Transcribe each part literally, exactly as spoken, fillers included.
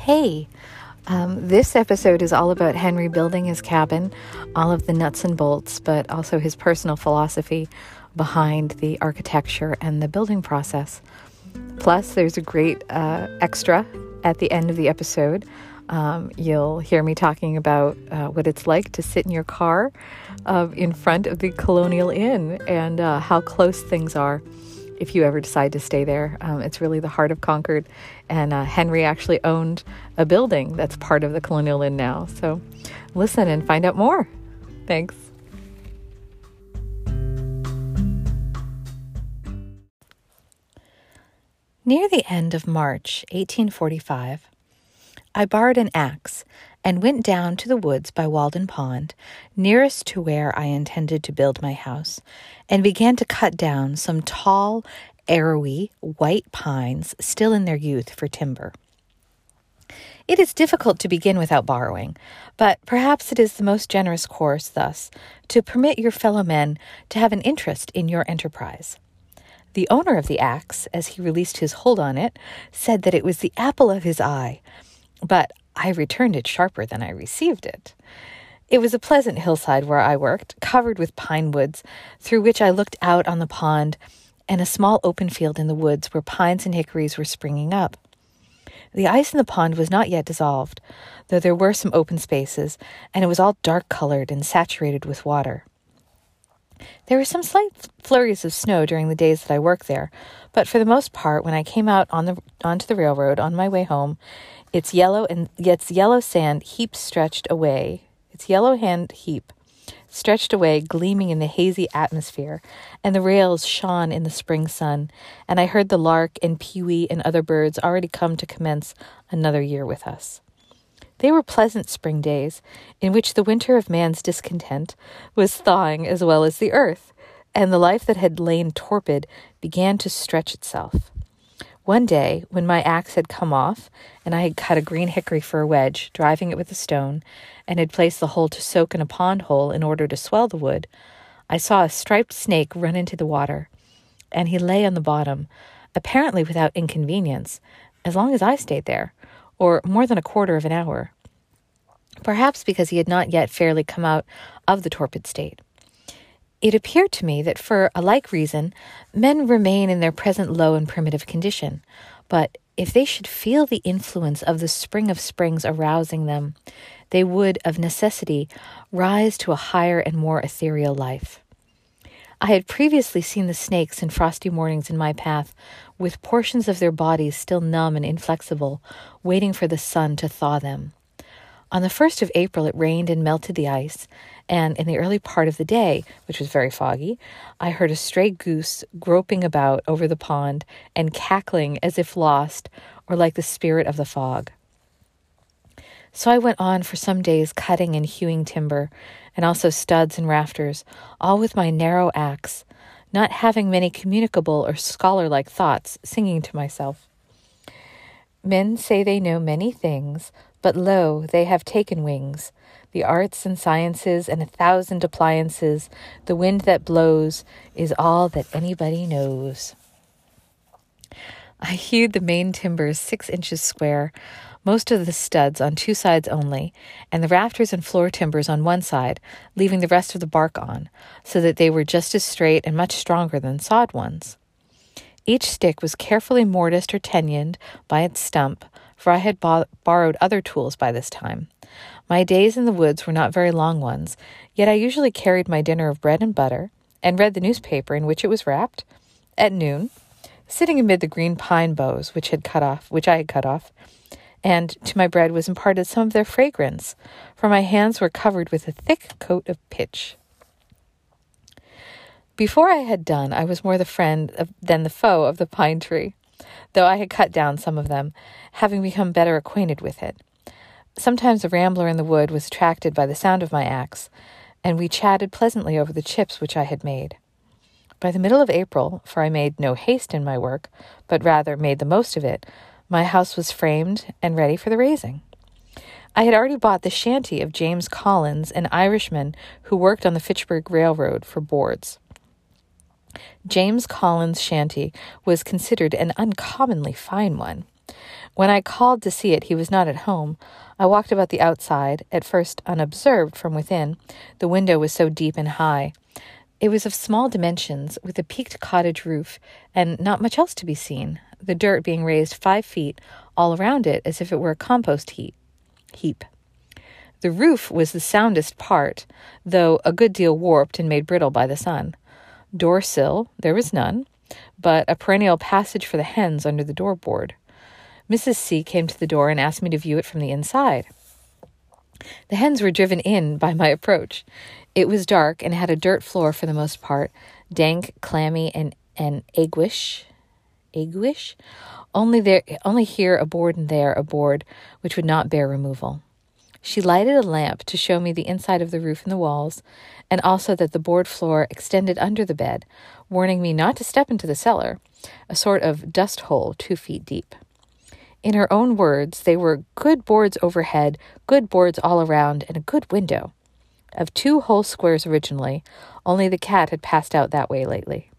Hey, um, this episode is all about Henry building his cabin, all of the nuts and bolts, but also his personal philosophy behind the architecture and the building process. Plus, there's a great uh, extra at the end of the episode. Um, you'll hear me talking about uh, what it's like to sit in your car uh, in front of the Colonial Inn and uh, how close things are if you ever decide to stay there. Um, it's really the heart of Concord, and uh, Henry actually owned a building that's part of the Colonial Inn now. So listen and find out more. Thanks. Near the end of March eighteen forty-five, I borrowed an axe and went down to the woods by Walden Pond, nearest to where I intended to build my house, and began to cut down some tall, arrowy, white pines still in their youth for timber. It is difficult to begin without borrowing, but perhaps it is the most generous course, thus, to permit your fellow men to have an interest in your enterprise. The owner of the axe, as he released his hold on it, said that it was the apple of his eye, but I returned it sharper than I received it. It was a pleasant hillside where I worked, covered with pine woods, through which I looked out on the pond and a small open field in the woods where pines and hickories were springing up. The ice in the pond was not yet dissolved, though there were some open spaces, and it was all dark-colored and saturated with water. There were some slight flurries of snow during the days that I worked there, but for the most part, when I came out on the onto the railroad on my way home, its yellow and its yellow sand heap stretched away, its yellow hand heap stretched away, gleaming in the hazy atmosphere, and the rails shone in the spring sun, and I heard the lark and pewee and other birds already come to commence another year with us. They were pleasant spring days, in which the winter of man's discontent was thawing as well as the earth, and the life that had lain torpid began to stretch itself. One day, when my axe had come off, and I had cut a green hickory for a wedge, driving it with a stone, and had placed the hole to soak in a pond hole in order to swell the wood, I saw a striped snake run into the water, and he lay on the bottom, apparently without inconvenience, as long as I stayed there, or more than a quarter of an hour, perhaps because he had not yet fairly come out of the torpid state. It appeared to me that for a like reason, men remain in their present low and primitive condition, but if they should feel the influence of the spring of springs arousing them, they would, of necessity, rise to a higher and more ethereal life. I had previously seen the snakes in frosty mornings in my path, with portions of their bodies still numb and inflexible, waiting for the sun to thaw them. On the first of April, it rained and melted the ice, and in the early part of the day, which was very foggy, I heard a stray goose groping about over the pond and cackling as if lost or like the spirit of the fog. So I went on for some days cutting and hewing timber, and also studs and rafters, all with my narrow axe, not having many communicable or scholar-like thoughts, singing to myself. Men say they know many things, but lo, they have taken wings. The arts and sciences and a thousand appliances, the wind that blows, is all that anybody knows. I hewed the main timbers six inches square, most of the studs on two sides only, and the rafters and floor timbers on one side, leaving the rest of the bark on, so that they were just as straight and much stronger than sawed ones. Each stick was carefully mortised or tenoned by its stump, for I had bo- borrowed other tools by this time. My days in the woods were not very long ones, yet I usually carried my dinner of bread and butter, and read the newspaper in which it was wrapped, at noon, sitting amid the green pine boughs which had cut off, which I had cut off, and to my bread was imparted some of their fragrance, for my hands were covered with a thick coat of pitch. Before I had done, I was more the friend of, than the foe of the pine tree, though I had cut down some of them, having become better acquainted with it. Sometimes a rambler in the wood was attracted by the sound of my axe, and we chatted pleasantly over the chips which I had made. By the middle of April, for I made no haste in my work, but rather made the most of it, my house was framed and ready for the raising. I had already bought the shanty of James Collins, an Irishman who worked on the Fitchburg Railroad, for boards. James Collins' shanty was considered an uncommonly fine one. When I called to see it, he was not at home. I walked about the outside, at first unobserved from within. The window was so deep and high. It was of small dimensions, with a peaked cottage roof, and not much else to be seen, the dirt being raised five feet all around it as if it were a compost heap. heap. The roof was the soundest part, though a good deal warped and made brittle by the sun. Door sill there was none, but a perennial passage for the hens under the doorboard. Missus C came to the door and asked me to view it from the inside. The hens were driven in by my approach. It was dark and had a dirt floor for the most part, dank, clammy, and, and aguish. Aguish? Only there, only here a board and there a board, which would not bear removal. She lighted a lamp to show me the inside of the roof and the walls, and also that the board floor extended under the bed, warning me not to step into the cellar, a sort of dust hole two feet deep. In her own words, they were good boards overhead, good boards all around, and a good window. Of two whole squares originally, only the cat had passed out that way lately.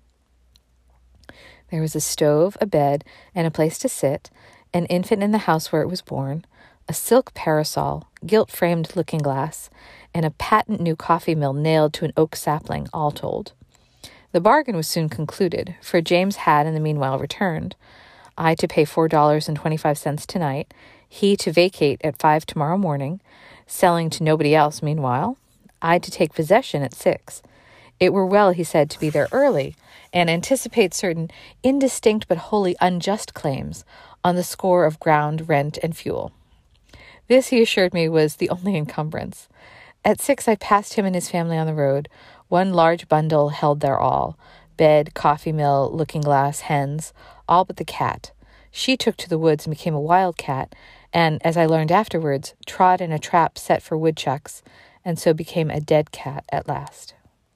There was a stove, a bed, and a place to sit, an infant in the house where it was born, a silk parasol, gilt-framed looking-glass, and a patent new coffee mill nailed to an oak sapling, all told. The bargain was soon concluded, for James had in the meanwhile returned. I to pay four dollars and twenty-five cents tonight, he to vacate at five tomorrow morning, selling to nobody else meanwhile, I to take possession at six. It were well, he said, to be there early, and anticipate certain indistinct but wholly unjust claims on the score of ground, rent, and fuel. This, he assured me, was the only encumbrance. At six I passed him and his family on the road. One large bundle held their all, bed, coffee mill, looking-glass, hens, all but the cat. She took to the woods and became a wild cat, and, as I learned afterwards, trod in a trap set for woodchucks, and so became a dead cat at last.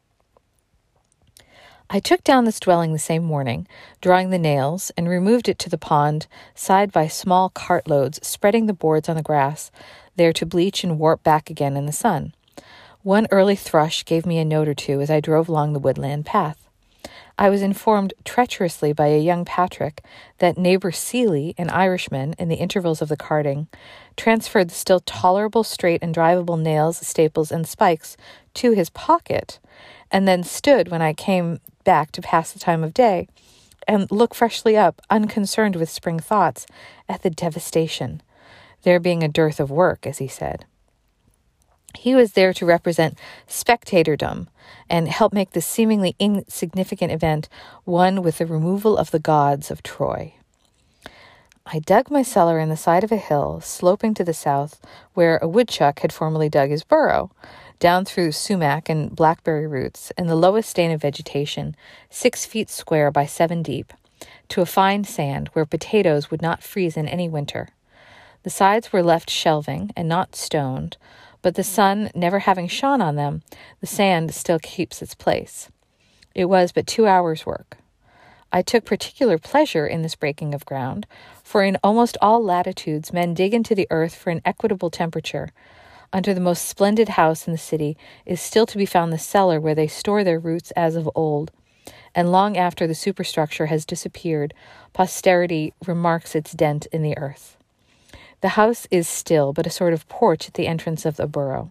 I took down this dwelling the same morning, drawing the nails, and removed it to the pond, side by small cartloads, spreading the boards on the grass, there to bleach and warp back again in the sun. One early thrush gave me a note or two as I drove along the woodland path. I was informed treacherously by a young Patrick that neighbor Seeley, an Irishman, in the intervals of the carting, transferred the still tolerable straight and drivable nails, staples, and spikes to his pocket, and then stood when I came back to pass the time of day, and look freshly up, unconcerned with spring thoughts, at the devastation, there being a dearth of work, as he said. He was there to represent spectatordom and help make this seemingly insignificant event one with the removal of the gods of Troy. I dug my cellar in the side of a hill, sloping to the south, where a woodchuck had formerly dug his burrow, down through sumac and blackberry roots, in the lowest stain of vegetation, six feet square by seven deep, to a fine sand where potatoes would not freeze in any winter. The sides were left shelving and not stoned, but the sun never having shone on them, the sand still keeps its place. It was but two hours' work. I took particular pleasure in this breaking of ground, for in almost all latitudes men dig into the earth for an equitable temperature. Under the most splendid house in the city is still to be found the cellar where they store their roots as of old, and long after the superstructure has disappeared, posterity remarks its dent in the earth. The house is still but a sort of porch at the entrance of the burrow.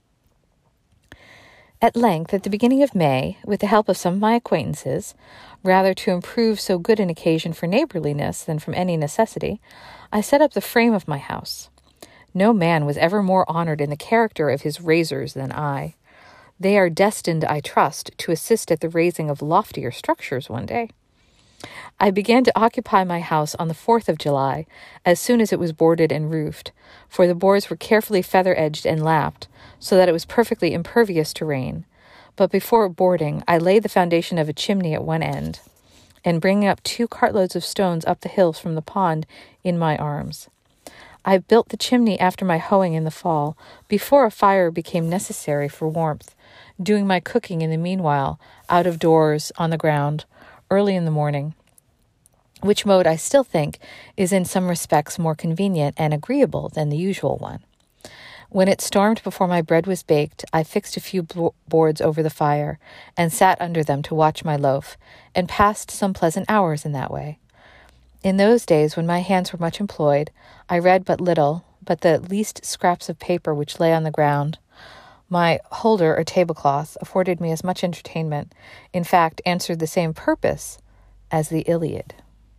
At length, at the beginning of May, with the help of some of my acquaintances, rather to improve so good an occasion for neighborliness than from any necessity, I set up the frame of my house. No man was ever more honored in the character of his raisers than I. They are destined, I trust, to assist at the raising of loftier structures one day. I began to occupy my house on the fourth of July, as soon as it was boarded and roofed, for the boards were carefully feather-edged and lapped, so that it was perfectly impervious to rain. But before boarding, I laid the foundation of a chimney at one end, and bringing up two cartloads of stones up the hills from the pond in my arms. I built the chimney after my hoeing in the fall, before a fire became necessary for warmth, doing my cooking in the meanwhile, out of doors, on the ground, early in the morning, which mode I still think is in some respects more convenient and agreeable than the usual one. When it stormed before my bread was baked, I fixed a few bo- boards over the fire, and sat under them to watch my loaf, and passed some pleasant hours in that way. In those days, when my hands were much employed, I read but little, but the least scraps of paper which lay on the ground. My holder or tablecloth afforded me as much entertainment, in fact, answered the same purpose as the Iliad.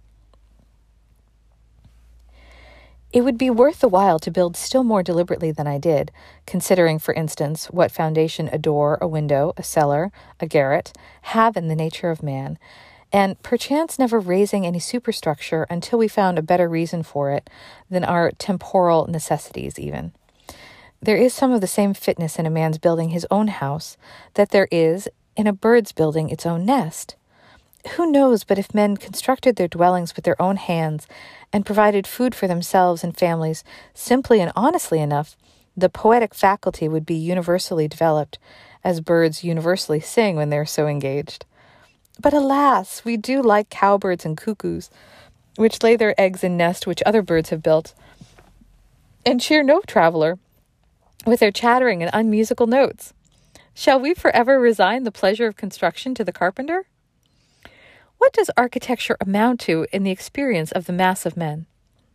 It would be worth the while to build still more deliberately than I did, considering, for instance, what foundation a door, a window, a cellar, a garret have in the nature of man, and perchance never raising any superstructure until we found a better reason for it than our temporal necessities even. There is some of the same fitness in a man's building his own house that there is in a bird's building its own nest. Who knows but if men constructed their dwellings with their own hands and provided food for themselves and families simply and honestly enough, the poetic faculty would be universally developed, as birds universally sing when they are so engaged. But alas, we do like cowbirds and cuckoos, which lay their eggs in nests which other birds have built, and cheer no traveler with their chattering and unmusical notes. Shall we forever resign the pleasure of construction to the carpenter? What does architecture amount to in the experience of the mass of men?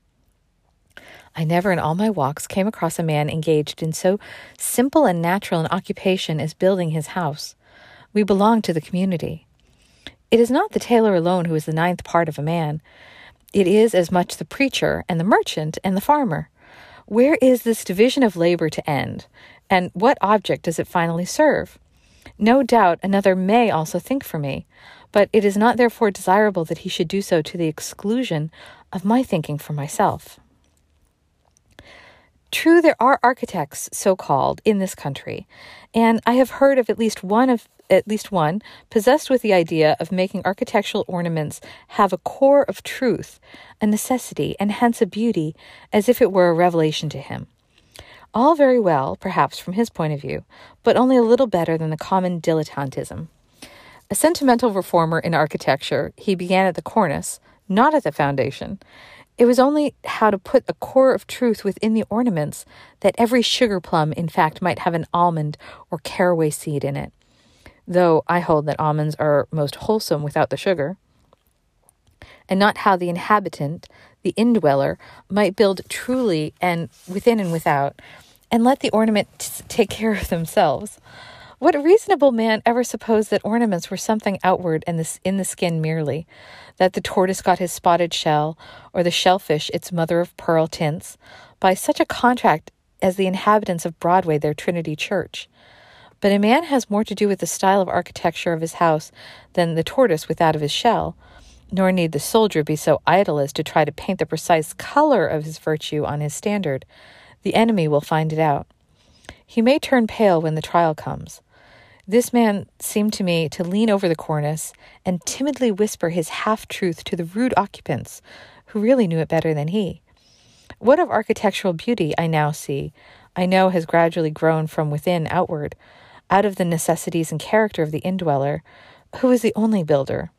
I never in all my walks came across a man engaged in so simple and natural an occupation as building his house. We belong to the community. It is not the tailor alone who is the ninth part of a man. It is as much the preacher and the merchant and the farmer. Where is this division of labor to end, and what object does it finally serve? No doubt another may also think for me, but it is not therefore desirable that he should do so to the exclusion of my thinking for myself. True, there are architects, so-called, in this country, and I have heard of at least one of at least one possessed with the idea of making architectural ornaments have a core of truth, a necessity, and hence a beauty, as if it were a revelation to him. All very well, perhaps, from his point of view, but only a little better than the common dilettantism. A sentimental reformer in architecture, he began at the cornice, not at the foundation. It was only how to put a core of truth within the ornaments that every sugar plum, in fact, might have an almond or caraway seed in it, though I hold that almonds are most wholesome without the sugar, and not how the inhabitant, the indweller, might build truly and within and without, and let the ornaments take care of themselves. What reasonable man ever supposed that ornaments were something outward and this in the skin merely, that the tortoise got his spotted shell, or the shellfish its mother of pearl tints, by such a contract as the inhabitants of Broadway their Trinity Church? But a man has more to do with the style of architecture of his house than the tortoise with that of his shell, nor need the soldier be so idle as to try to paint the precise color of his virtue on his standard. The enemy will find it out. He may turn pale when the trial comes. This man seemed to me to lean over the cornice and timidly whisper his half-truth to the rude occupants, who really knew it better than he. What of architectural beauty I now see, I know has gradually grown from within outward, out of the necessities and character of the indweller, who is the only builder,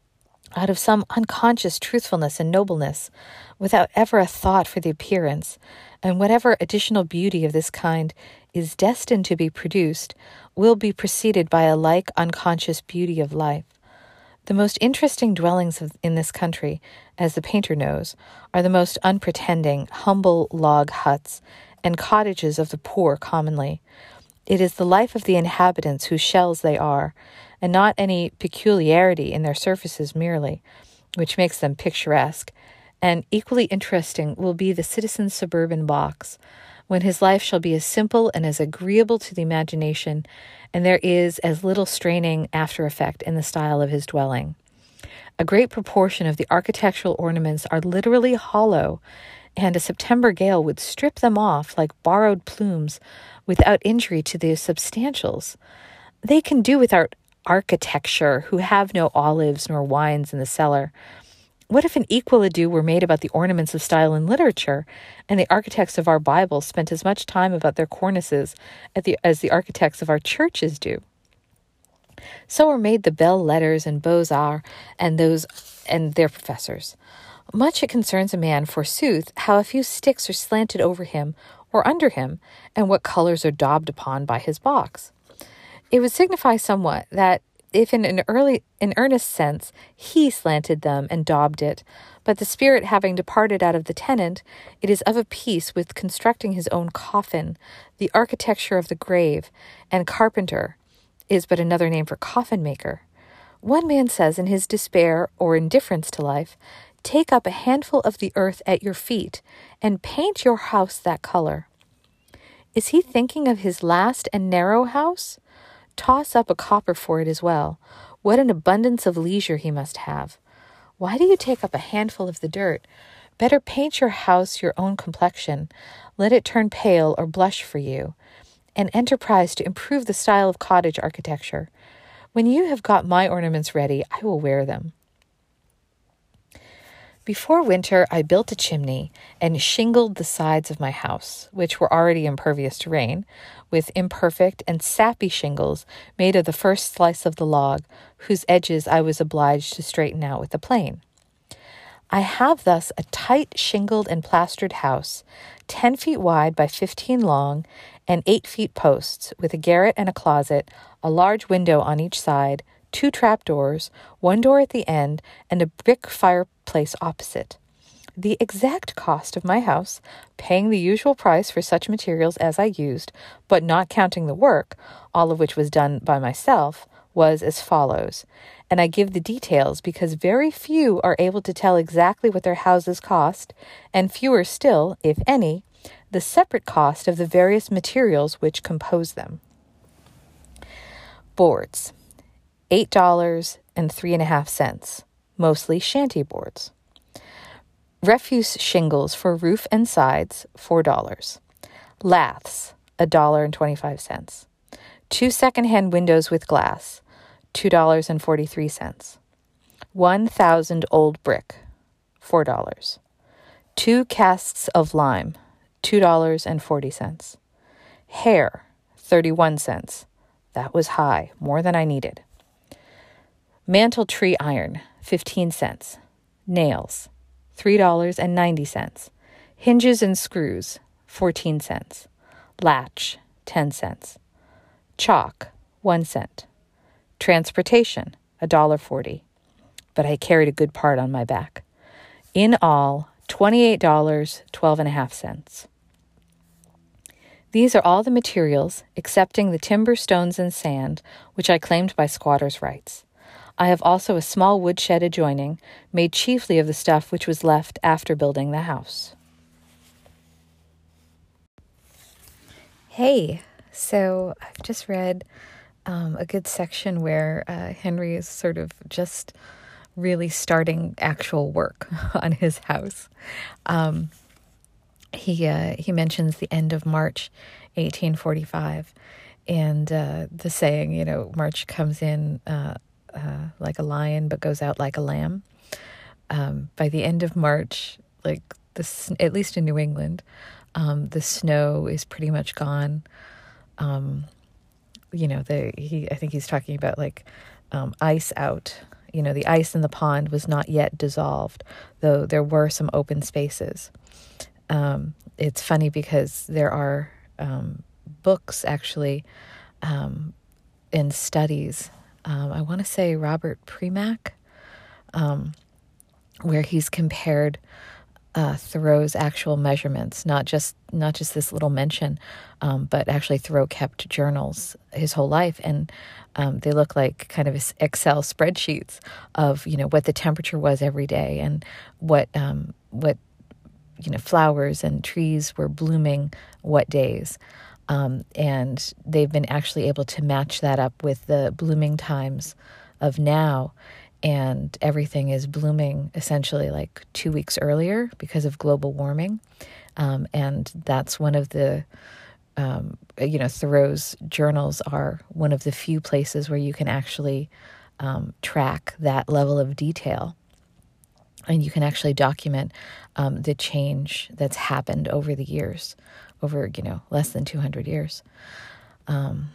out of some unconscious truthfulness and nobleness, without ever a thought for the appearance, and whatever additional beauty of this kind is destined to be produced will be preceded by a like unconscious beauty of life. The most interesting dwellings of, in this country, as the painter knows, are the most unpretending, humble log huts and cottages of the poor commonly. It is the life of the inhabitants whose shells they are, and not any peculiarity in their surfaces merely, which makes them picturesque. And equally interesting will be the citizen's suburban box, when his life shall be as simple and as agreeable to the imagination, and there is as little straining after effect in the style of his dwelling. A great proportion of the architectural ornaments are literally hollow, and a September gale would strip them off like borrowed plumes without injury to the substantials. They can do without architecture, who have no olives nor wines in the cellar. What if an equal ado were made about the ornaments of style in literature, and the architects of our Bible spent as much time about their cornices at the, as the architects of our churches do? So are made the belles letters and beaux-arts and those and their professors. Much it concerns a man, forsooth, how a few sticks are slanted over him or under him, and what colors are daubed upon by his box. It would signify somewhat that if in an early, in earnest sense, he slanted them and daubed it, but the spirit having departed out of the tenant, it is of a piece with constructing his own coffin, the architecture of the grave, and carpenter is but another name for coffin maker. One man says in his despair or indifference to life, take up a handful of the earth at your feet and paint your house that color. Is he thinking of his last and narrow house? Toss up a copper for it as well. What an abundance of leisure he must have. Why do you take up a handful of the dirt? Better paint your house your own complexion. Let it turn pale or blush for you. An enterprise to improve the style of cottage architecture. When you have got my ornaments ready, I will wear them. Before winter, I built a chimney and shingled the sides of my house, which were already impervious to rain, with imperfect and sappy shingles made of the first slice of the log, whose edges I was obliged to straighten out with a plane. I have thus a tight shingled and plastered house, ten feet wide by fifteen long, and eight feet posts, with a garret and a closet, a large window on each side, two trapdoors, one door at the end, and a brick fireplace opposite. The exact cost of my house, paying the usual price for such materials as I used, but not counting the work, all of which was done by myself, was as follows. And I give the details because very few are able to tell exactly what their houses cost, and fewer still, if any, the separate cost of the various materials which compose them. Boards. Eight dollars and three and a half cents, mostly shanty boards. Refuse shingles for roof and sides, four dollars. Laths, a dollar and twenty-five cents. Two second-hand windows with glass, two dollars and forty-three cents. One thousand old brick, four dollars. Two casks of lime, two dollars and forty cents. Hair, thirty-one cents. That was high, more than I needed. Mantle tree iron, fifteen cents. Nails, three dollars and ninety cents. Hinges and screws, fourteen cents. Latch, ten cents. Chalk, one cent. Transportation, a dollar forty. But I carried a good part on my back. In all, twenty-eight dollars, twelve and a half cents. These are all the materials, excepting the timber, stones, and sand, which I claimed by squatter's rights. I have also a small woodshed adjoining, made chiefly of the stuff which was left after building the house. Hey, so I've just read um, a good section where uh, Henry is sort of just really starting actual work on his house. Um, he uh, he mentions the end of March, eighteen forty-five, and uh, the saying, you know, March comes in uh, uh, like a lion but goes out like a lamb. Um, by the end of March, like this, at least in New England, um, the snow is pretty much gone. Um, you know, the he I think he's talking about like um, ice out. You know, the ice in the pond was not yet dissolved, though there were some open spaces. Um, it's funny because there are um, books actually um, in studies. Um, I want to say Robert Premack, um, where he's compared uh, Thoreau's actual measurements, not just not just this little mention, um, but actually Thoreau kept journals his whole life, and um, they look like kind of Excel spreadsheets of, you know, what the temperature was every day and what um, what you know flowers and trees were blooming what days. Um, and they've been actually able to match that up with the blooming times of now, and everything is blooming essentially like two weeks earlier because of global warming. Um, and that's one of the, um, you know, Thoreau's journals are one of the few places where you can actually um, track that level of detail. And you can actually document um, the change that's happened over the years, over, you know, less than two hundred years. Um,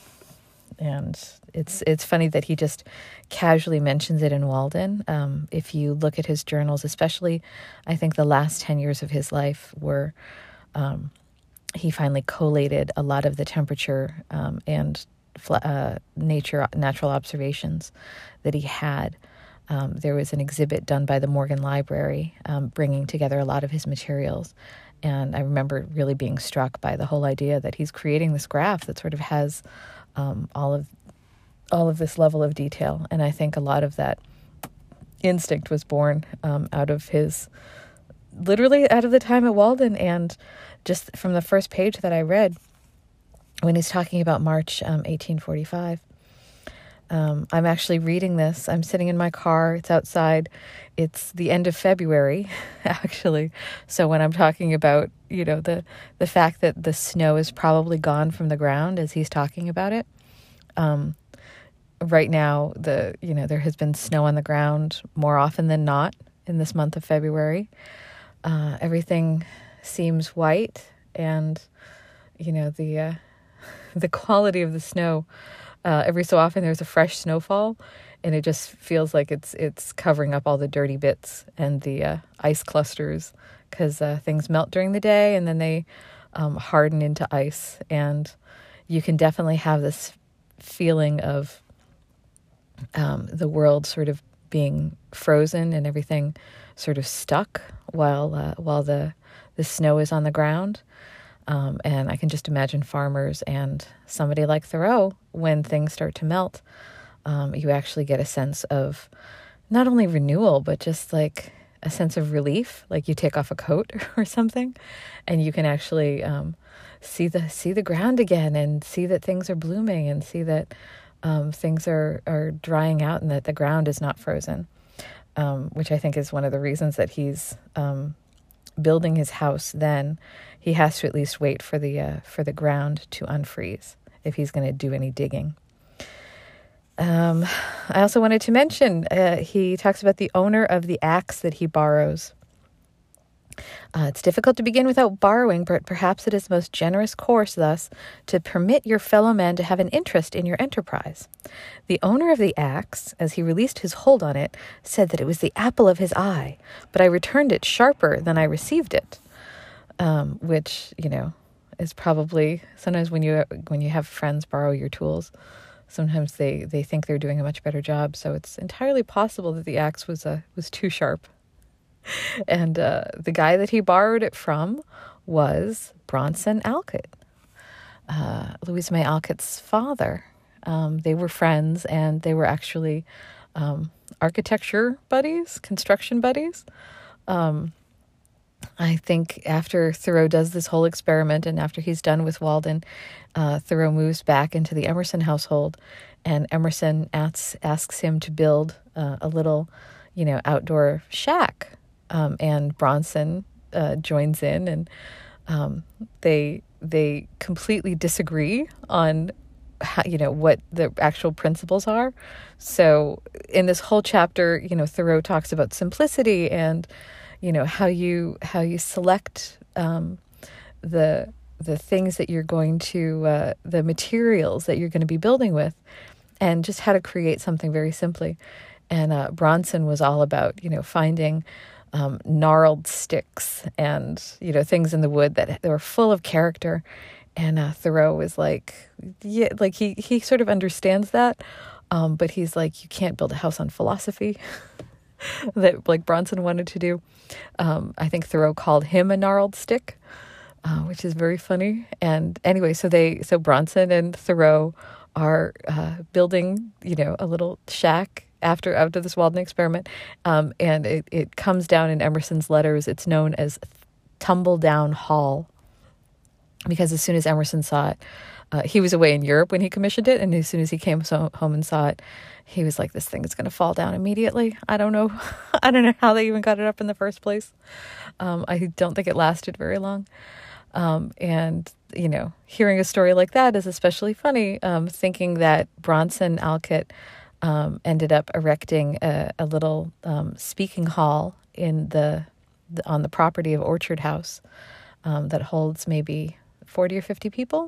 and it's it's funny that he just casually mentions it in Walden. Um, if you look at his journals, especially, I think the last ten years of his life were, um, he finally collated a lot of the temperature um, and uh, nature natural observations that he had. Um, there was an exhibit done by the Morgan Library, um, bringing together a lot of his materials. And I remember really being struck by the whole idea that he's creating this graph that sort of has um, all of all of this level of detail. And I think a lot of that instinct was born um, out of his, literally out of the time at Walden. And just from the first page that I read, when he's talking about March um, eighteen forty-five, Um, I'm actually reading this. I'm sitting in my car. It's outside. It's the end of February, actually. So when I'm talking about, you know, the, the fact that the snow is probably gone from the ground as he's talking about it, um, right now, the you know, there has been snow on the ground more often than not in this month of February. Uh, everything seems white, and, you know, the uh, the quality of the snow. Uh, every so often there's a fresh snowfall, and it just feels like it's it's covering up all the dirty bits and the uh, ice clusters, because uh, things melt during the day and then they um, harden into ice. And you can definitely have this feeling of um, the world sort of being frozen and everything sort of stuck while uh, while the the snow is on the ground. Um, and I can just imagine farmers and somebody like Thoreau, when things start to melt, um, you actually get a sense of not only renewal, but just like a sense of relief, like you take off a coat or something, and you can actually um, see the see the ground again, and see that things are blooming, and see that um, things are, are drying out, and that the ground is not frozen, um, which I think is one of the reasons that he's um, building his house then. He has to at least wait for the uh, for the ground to unfreeze if he's going to do any digging. Um, I also wanted to mention, uh, he talks about the owner of the axe that he borrows. Uh, it's difficult to begin without borrowing, but perhaps it is the most generous course thus to permit your fellow men to have an interest in your enterprise. The owner of the axe, as he released his hold on it, said that it was the apple of his eye, but I returned it sharper than I received it. Um, which, you know, is probably sometimes when you when you have friends borrow your tools, sometimes they, they think they're doing a much better job. So it's entirely possible that the axe was uh, was too sharp. And uh, the guy that he borrowed it from was Bronson Alcott, uh, Louisa May Alcott's father. Um, they were friends, and they were actually um, architecture buddies, construction buddies. Um, I think after Thoreau does this whole experiment, and after he's done with Walden, uh, Thoreau moves back into the Emerson household, and Emerson asks, asks him to build uh, a little, you know, outdoor shack. Um, and Bronson uh, joins in, and um, they they completely disagree on how, you know, what the actual principles are. So in this whole chapter, you know, Thoreau talks about simplicity and, you know, how you how you select um, the the things that you're going to uh, the materials that you're going to be building with, and just how to create something very simply. And uh, Bronson was all about, you know, finding um, gnarled sticks and, you know, things in the wood that, that were full of character. And uh, Thoreau was like, yeah, like he he sort of understands that, um, but he's like, you can't build a house on philosophy. That like Bronson wanted to do. Um, I think Thoreau called him a gnarled stick, uh, which is very funny. And anyway, so they, so Bronson and Thoreau are uh, building, you know, a little shack after after this Walden experiment, um, and it it comes down in Emerson's letters. It's known as Tumble Down Hall, because as soon as Emerson saw it, uh, he was away in Europe when he commissioned it, and as soon as he came so, home and saw it, he was like, this thing is going to fall down immediately. I don't know. I don't know how they even got it up in the first place. Um, I don't think it lasted very long. Um, and, you know, hearing a story like that is especially funny, um, thinking that Bronson Alcott um, ended up erecting a, a little um, speaking hall in the, the on the property of Orchard House um, that holds maybe forty or fifty people.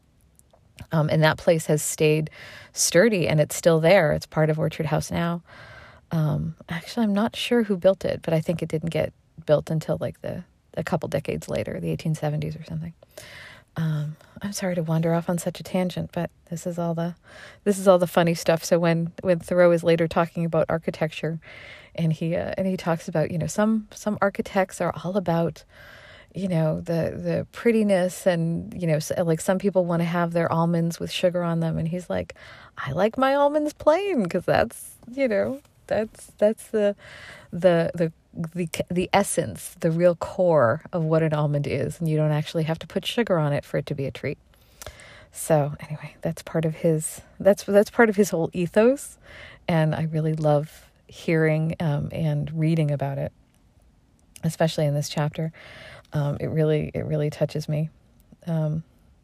Um, and that place has stayed sturdy, and it's still there. It's part of Orchard House now. Um, actually, I'm not sure who built it, but I think it didn't get built until like the a couple decades later, the eighteen seventies or something. Um, I'm sorry to wander off on such a tangent, but this is all the this is all the funny stuff. So when when Thoreau is later talking about architecture, and he uh, and he talks about, you know, some some architects are all about, you know, the the prettiness, and, you know, so, like, some people want to have their almonds with sugar on them, and he's like, I like my almonds plain, because that's, you know, that's that's the the the the the essence, the real core of what an almond is, and you don't actually have to put sugar on it for it to be a treat. So anyway, that's part of his that's that's part of his whole ethos, and I really love hearing um, and reading about it, especially in this chapter. Um, it really it really touches me. Um,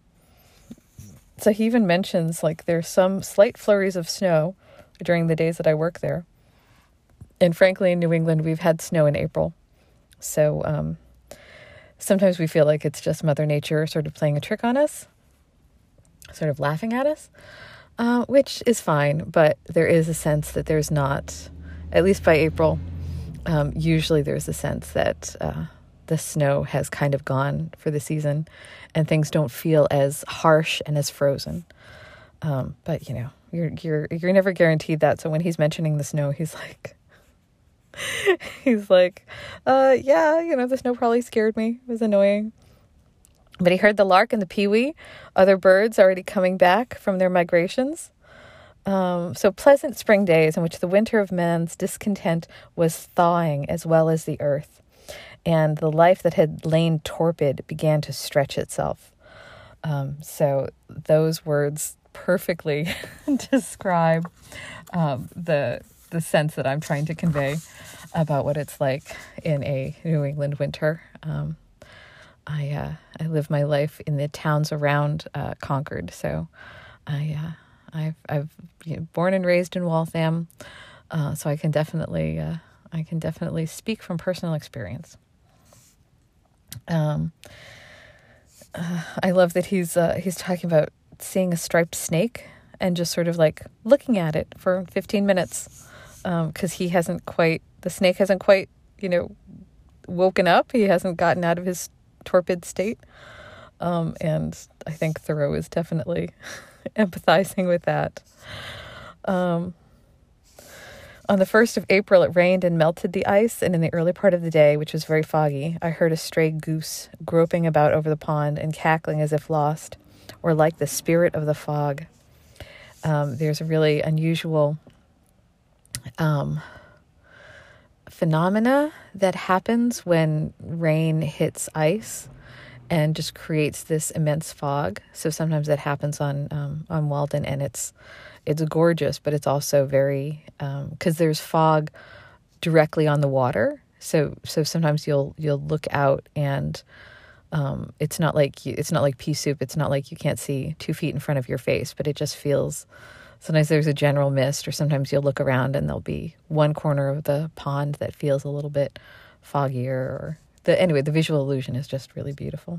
so he even mentions, like, there's some slight flurries of snow during the days that I work there. And frankly, in New England, we've had snow in April. So um, sometimes we feel like it's just Mother Nature sort of playing a trick on us, sort of laughing at us, uh, which is fine. But there is a sense that there's not, at least by April, um, usually there's a sense that uh, the snow has kind of gone for the season and things don't feel as harsh and as frozen. Um, but, you know, you're you're you're never guaranteed that. So when he's mentioning the snow, he's like, He's like, uh, yeah, you know, the snow probably scared me. It was annoying. But he heard the lark and the pewee, other birds already coming back from their migrations. Um, so pleasant spring days in which the winter of man's discontent was thawing as well as the earth, and the life that had lain torpid began to stretch itself. Um, so those words perfectly describe um, the the sense that I'm trying to convey about what it's like in a New England winter. Um, I uh, I live my life in the towns around uh, Concord, so I uh, I've I've you know, born and raised in Waltham, uh, so I can definitely uh, I can definitely speak from personal experience. Um, uh, I love that he's uh, he's talking about seeing a striped snake and just sort of like looking at it for fifteen minutes. Because um, he hasn't quite, the snake hasn't quite, you know, woken up. He hasn't gotten out of his torpid state. Um, and I think Thoreau is definitely empathizing with that. Um, on the first of April, it rained and melted the ice. And in the early part of the day, which was very foggy, I heard a stray goose groping about over the pond and cackling as if lost, or like the spirit of the fog. Um, there's a really unusual Um, phenomena that happens when rain hits ice and just creates this immense fog. So sometimes that happens on um, on Walden, and it's it's gorgeous, but it's also very because um, there's fog directly on the water. So so sometimes you'll you'll look out and um, it's not like you, it's not like pea soup. It's not like you can't see two feet in front of your face, but it just feels. Sometimes there's a general mist, or sometimes you'll look around and there'll be one corner of the pond that feels a little bit foggier. Or the anyway, the visual illusion is just really beautiful.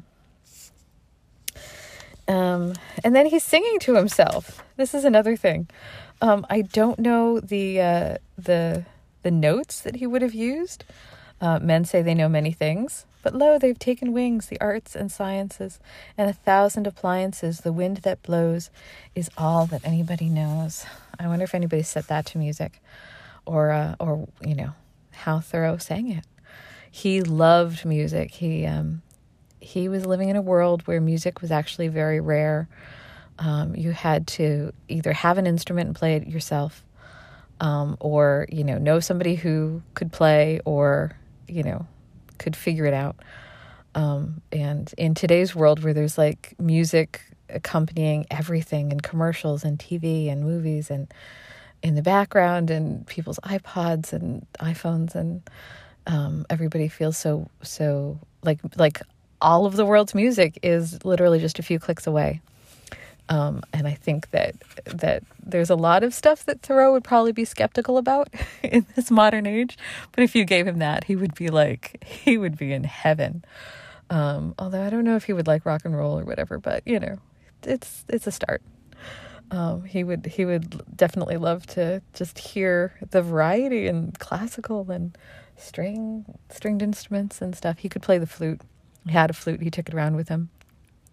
Um, and then he's singing to himself. This is another thing. Um, I don't know the uh, the the notes that he would have used. Uh, men say they know many things, but lo, they've taken wings, the arts and sciences, and a thousand appliances. The wind that blows is all that anybody knows. I wonder if anybody set that to music, or uh, or you know, how Thoreau sang it. He loved music. He um, he was living in a world where music was actually very rare. Um, you had to either have an instrument and play it yourself, um, or you know, know somebody who could play, or you know, could figure it out. Um, and in today's world where there's like music accompanying everything in commercials and T V and movies and in the background and people's iPods and iPhones, and um, everybody feels so, so like, like all of the world's music is literally just a few clicks away. Um, and I think that that there's a lot of stuff that Thoreau would probably be skeptical about in this modern age. But if you gave him that, he would be like, he would be in heaven. Um, although I don't know if he would like rock and roll or whatever, but you know, it's it's a start. Um, he would he would definitely love to just hear the variety and classical and string stringed instruments and stuff. He could play the flute. He had a flute. He took it around with him.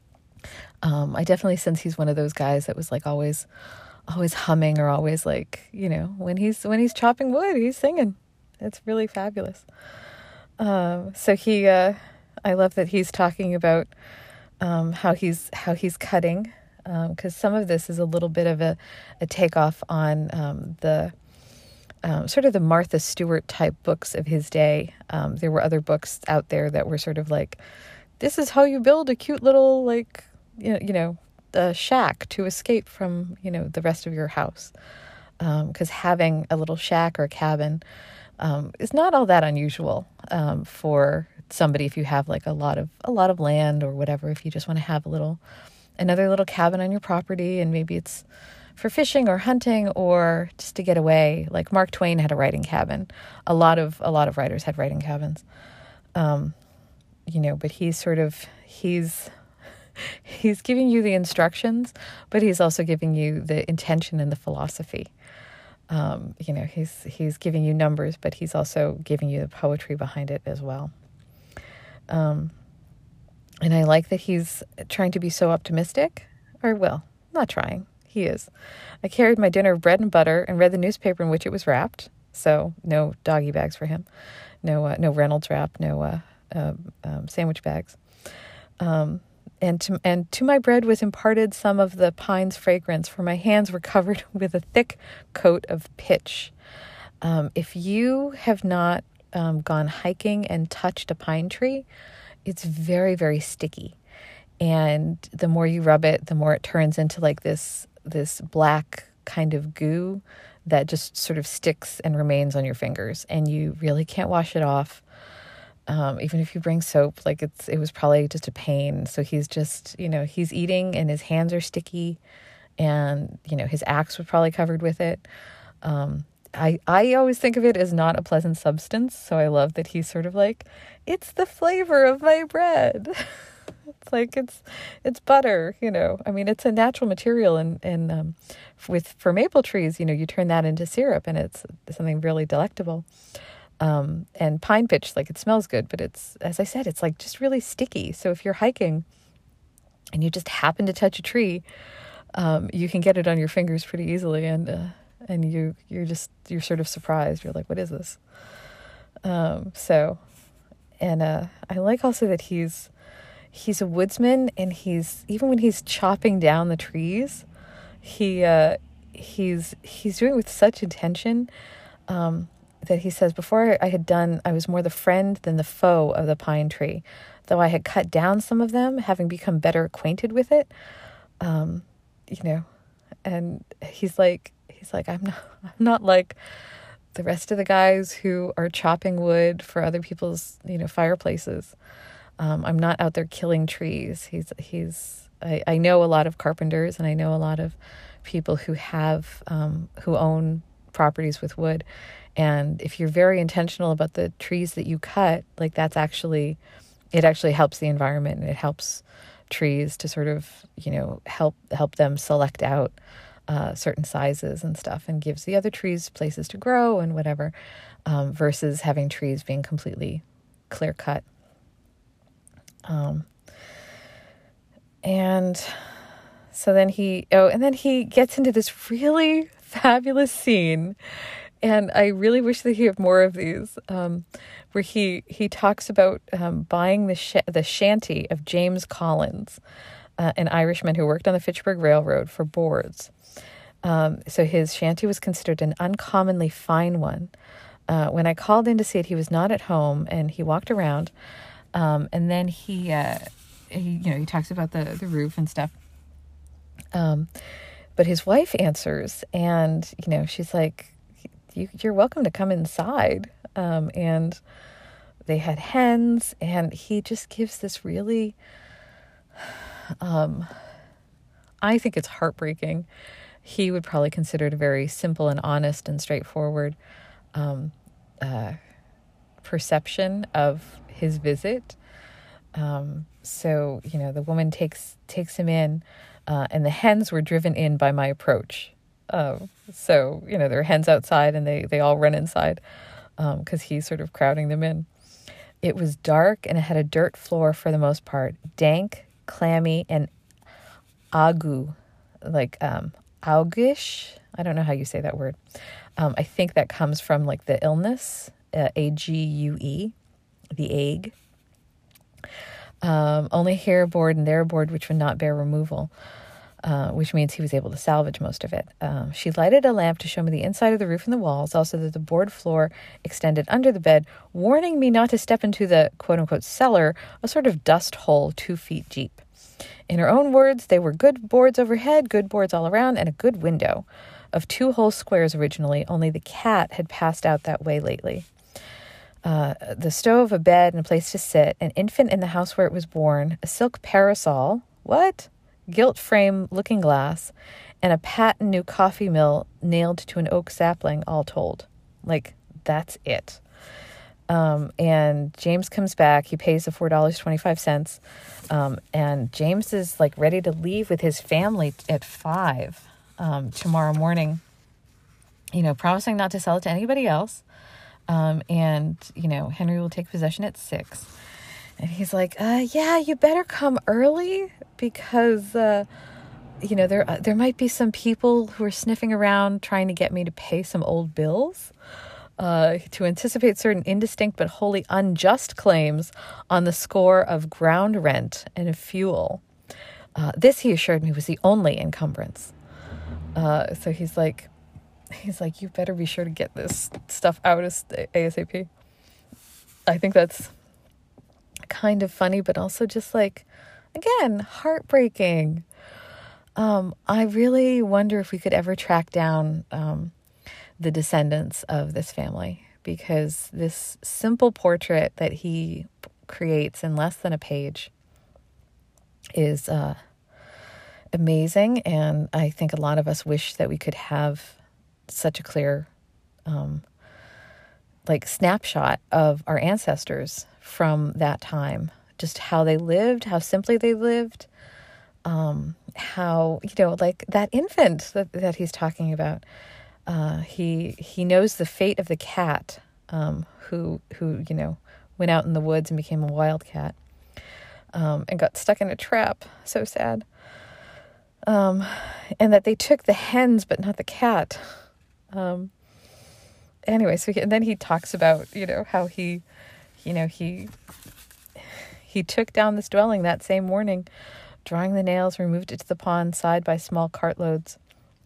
Um, I definitely sense he's one of those guys that was like always, always humming, or always like, you know, when he's when he's chopping wood, he's singing. It's really fabulous. Um, so he, uh, I love that he's talking about um, how he's how he's cutting, because um, some of this is a little bit of a, a takeoff on um, the um, sort of the Martha Stewart type books of his day. Um, there were other books out there that were sort of like, this is how you build a cute little like you know, you know a shack to escape from you know the rest of your house, because um, having a little shack or a cabin um, is not all that unusual um, for somebody if you have like a lot of a lot of land or whatever. If you just want to have a little another little cabin on your property, and maybe it's for fishing or hunting or just to get away. Like Mark Twain had a writing cabin. A lot of a lot of writers had writing cabins. Um, you know, but he's sort of he's he's giving you the instructions, but he's also giving you the intention and the philosophy. Um, you know, he's he's giving you numbers, but he's also giving you the poetry behind it as well. Um, and I like that he's trying to be so optimistic, or well, not trying. He is. I carried my dinner of bread and butter and read the newspaper in which it was wrapped. So no doggy bags for him. No, uh, no Reynolds wrap. No uh, uh, um, sandwich bags. Um, and to and to my bread was imparted some of the pine's fragrance, for my hands were covered with a thick coat of pitch. Um, if you have not um, gone hiking and touched a pine tree, it's very, very sticky. And the more you rub it, the more it turns into like this this black kind of goo that just sort of sticks and remains on your fingers, and you really can't wash it off. Um, even if you bring soap, like it's it was probably just a pain. So he's just, you know, he's eating and his hands are sticky, and you know his axe was probably covered with it. Um, I I always think of it as not a pleasant substance. So I love that he's sort of like, it's the flavor of my bread. It's like it's it's butter, you know. I mean, it's a natural material, and and um, with for maple trees, you know, you turn that into syrup, and it's something really delectable. Um, and pine pitch, like it smells good, but it's, as I said, it's like just really sticky. So if you're hiking and you just happen to touch a tree, um, you can get it on your fingers pretty easily, and uh, and you you're just you're sort of surprised. You're like, what is this? Um, so, and uh, I like also that he's. He's a woodsman, and he's even when he's chopping down the trees, he uh, he's he's doing it with such intention um, that he says, before I had done, I was more the friend than the foe of the pine tree, though I had cut down some of them, having become better acquainted with it. Um, you know, and he's like he's like I'm not I'm not like the rest of the guys who are chopping wood for other people's you know fireplaces. Um, I'm not out there killing trees. He's, he's, I, I know a lot of carpenters, and I know a lot of people who have, um, who own properties with wood. And if you're very intentional about the trees that you cut, like that's actually, it actually helps the environment, and it helps trees to sort of, you know, help, help them select out, uh, certain sizes and stuff, and gives the other trees places to grow and whatever, um, versus having trees being completely clear cut. Um, and so then he, oh, and then he gets into this really fabulous scene. And I really wish that he had more of these, um, where he, he talks about, um, buying the, sh- the shanty of James Collins, uh, an Irishman who worked on the Fitchburg Railroad for boards. Um, so his shanty was considered an uncommonly fine one. Uh, when I called in to see it, he was not at home, and he walked around. Um, and then he, uh, he, you know, he talks about the, the roof and stuff. Um, but his wife answers, and, you know, she's like, you, you're welcome to come inside. Um, and they had hens, and he just gives this really, um, I think it's heartbreaking. He would probably consider it a very simple and honest and straightforward, um, uh, perception of his visit. Um, so, you know, the woman takes, takes him in, uh, and the hens were driven in by my approach. Uh, so, you know, there are hens outside, and they, they all run inside, um, cause he's sort of crowding them in. It was dark, and it had a dirt floor for the most part, dank, clammy, and agu, like um, augish. I don't know how you say that word. Um, I think that comes from like the illness, uh, A G U E, the ague. Um, only here aboard and there aboard, which would not bear removal, uh, which means he was able to salvage most of it. Um, she lighted a lamp to show me the inside of the roof and the walls, also that the board floor extended under the bed, warning me not to step into the quote-unquote cellar, a sort of dust hole two feet deep. In her own words, they were good boards overhead, good boards all around, and a good window. Of two whole squares originally, only the cat had passed out that way lately. Uh, the stove, a bed, and a place to sit, an infant in the house where it was born, a silk parasol, what? Gilt frame looking glass, and a patent new coffee mill nailed to an oak sapling, all told. Like, that's it. Um, and James comes back. He pays the four dollars and twenty-five cents. Um, and James is, like, ready to leave with his family at five um, tomorrow morning, you know, promising not to sell it to anybody else. Um, and, you know, Henry will take possession at six. And he's like, uh, yeah, you better come early because, uh, you know, there, uh, there might be some people who are sniffing around trying to get me to pay some old bills, uh, to anticipate certain indistinct but wholly unjust claims on the score of ground rent and fuel. Uh, this, he assured me, was the only encumbrance. Uh, so he's like, He's like, you better be sure to get this stuff out ASAP. I think that's kind of funny, but also just like, again, heartbreaking. Um, I really wonder if we could ever track down um, the descendants of this family, because this simple portrait that he creates in less than a page is uh, amazing. And I think a lot of us wish that we could have such a clear, um, like snapshot of our ancestors from that time, just how they lived, how simply they lived, um, how, you know, like that infant that, that he's talking about, uh, he, he knows the fate of the cat, um, who, who, you know, went out in the woods and became a wildcat, um, and got stuck in a trap. So sad. Um, and that they took the hens, but not the cat. Um, anyway, so he, and then he talks about, you know, how he, you know, he, he took down this dwelling that same morning, drawing the nails, removed it to the pond side by small cartloads,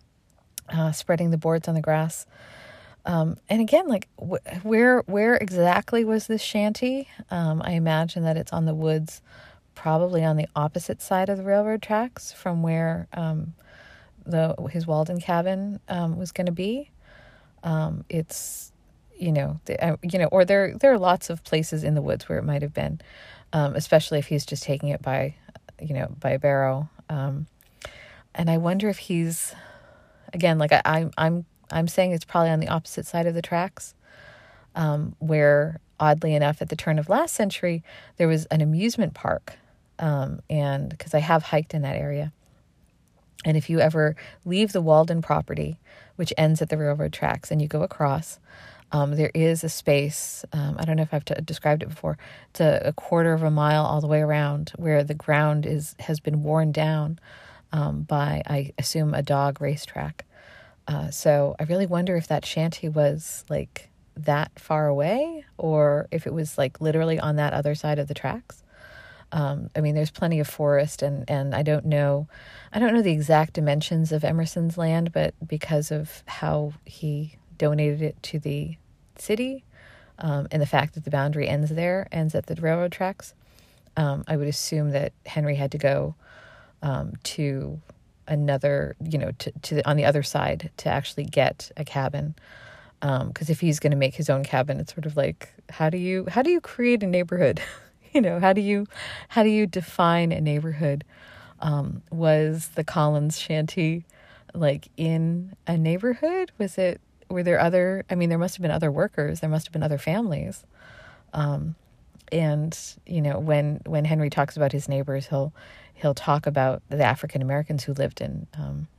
uh, spreading the boards on the grass. Um, and again, like wh- where, where exactly was this shanty? Um, I imagine that it's on the woods, probably on the opposite side of the railroad tracks from where, um, the, his Walden cabin, um, was going to be. Um, it's, you know, the, uh, you know, or there, there are lots of places in the woods where it might have been, um, especially if he's just taking it by, you know, by a barrow. Um, and I wonder if he's, again, like I, I'm, I'm, I'm saying it's probably on the opposite side of the tracks, um, where oddly enough, at the turn of last century, there was an amusement park. Um, and cause I have hiked in that area. And if you ever leave the Walden property, which ends at the railroad tracks, and you go across, um, there is a space, um, I don't know if I've t- described it before, it's a, a quarter of a mile all the way around where the ground is has been worn down um, by, I assume, a dog racetrack. Uh, so I really wonder if that shanty was like that far away, or if it was like literally on that other side of the tracks. Um, I mean, there's plenty of forest, and, and I don't know, I don't know the exact dimensions of Emerson's land, but because of how he donated it to the city, um, and the fact that the boundary ends there, ends at the railroad tracks, um, I would assume that Henry had to go um, to another, you know, to, to the, on the other side to actually get a cabin. Um, 'cause if he's going to make his own cabin, it's sort of like, how do you, how do you create a neighborhood? You know, how do you, how do you define a neighborhood? Um, was the Collins shanty like in a neighborhood? Was it, were there other, I mean, there must have been other workers. There must have been other families. Um, and, you know, when, when Henry talks about his neighbors, he'll, he'll talk about the African Americans who lived in, um,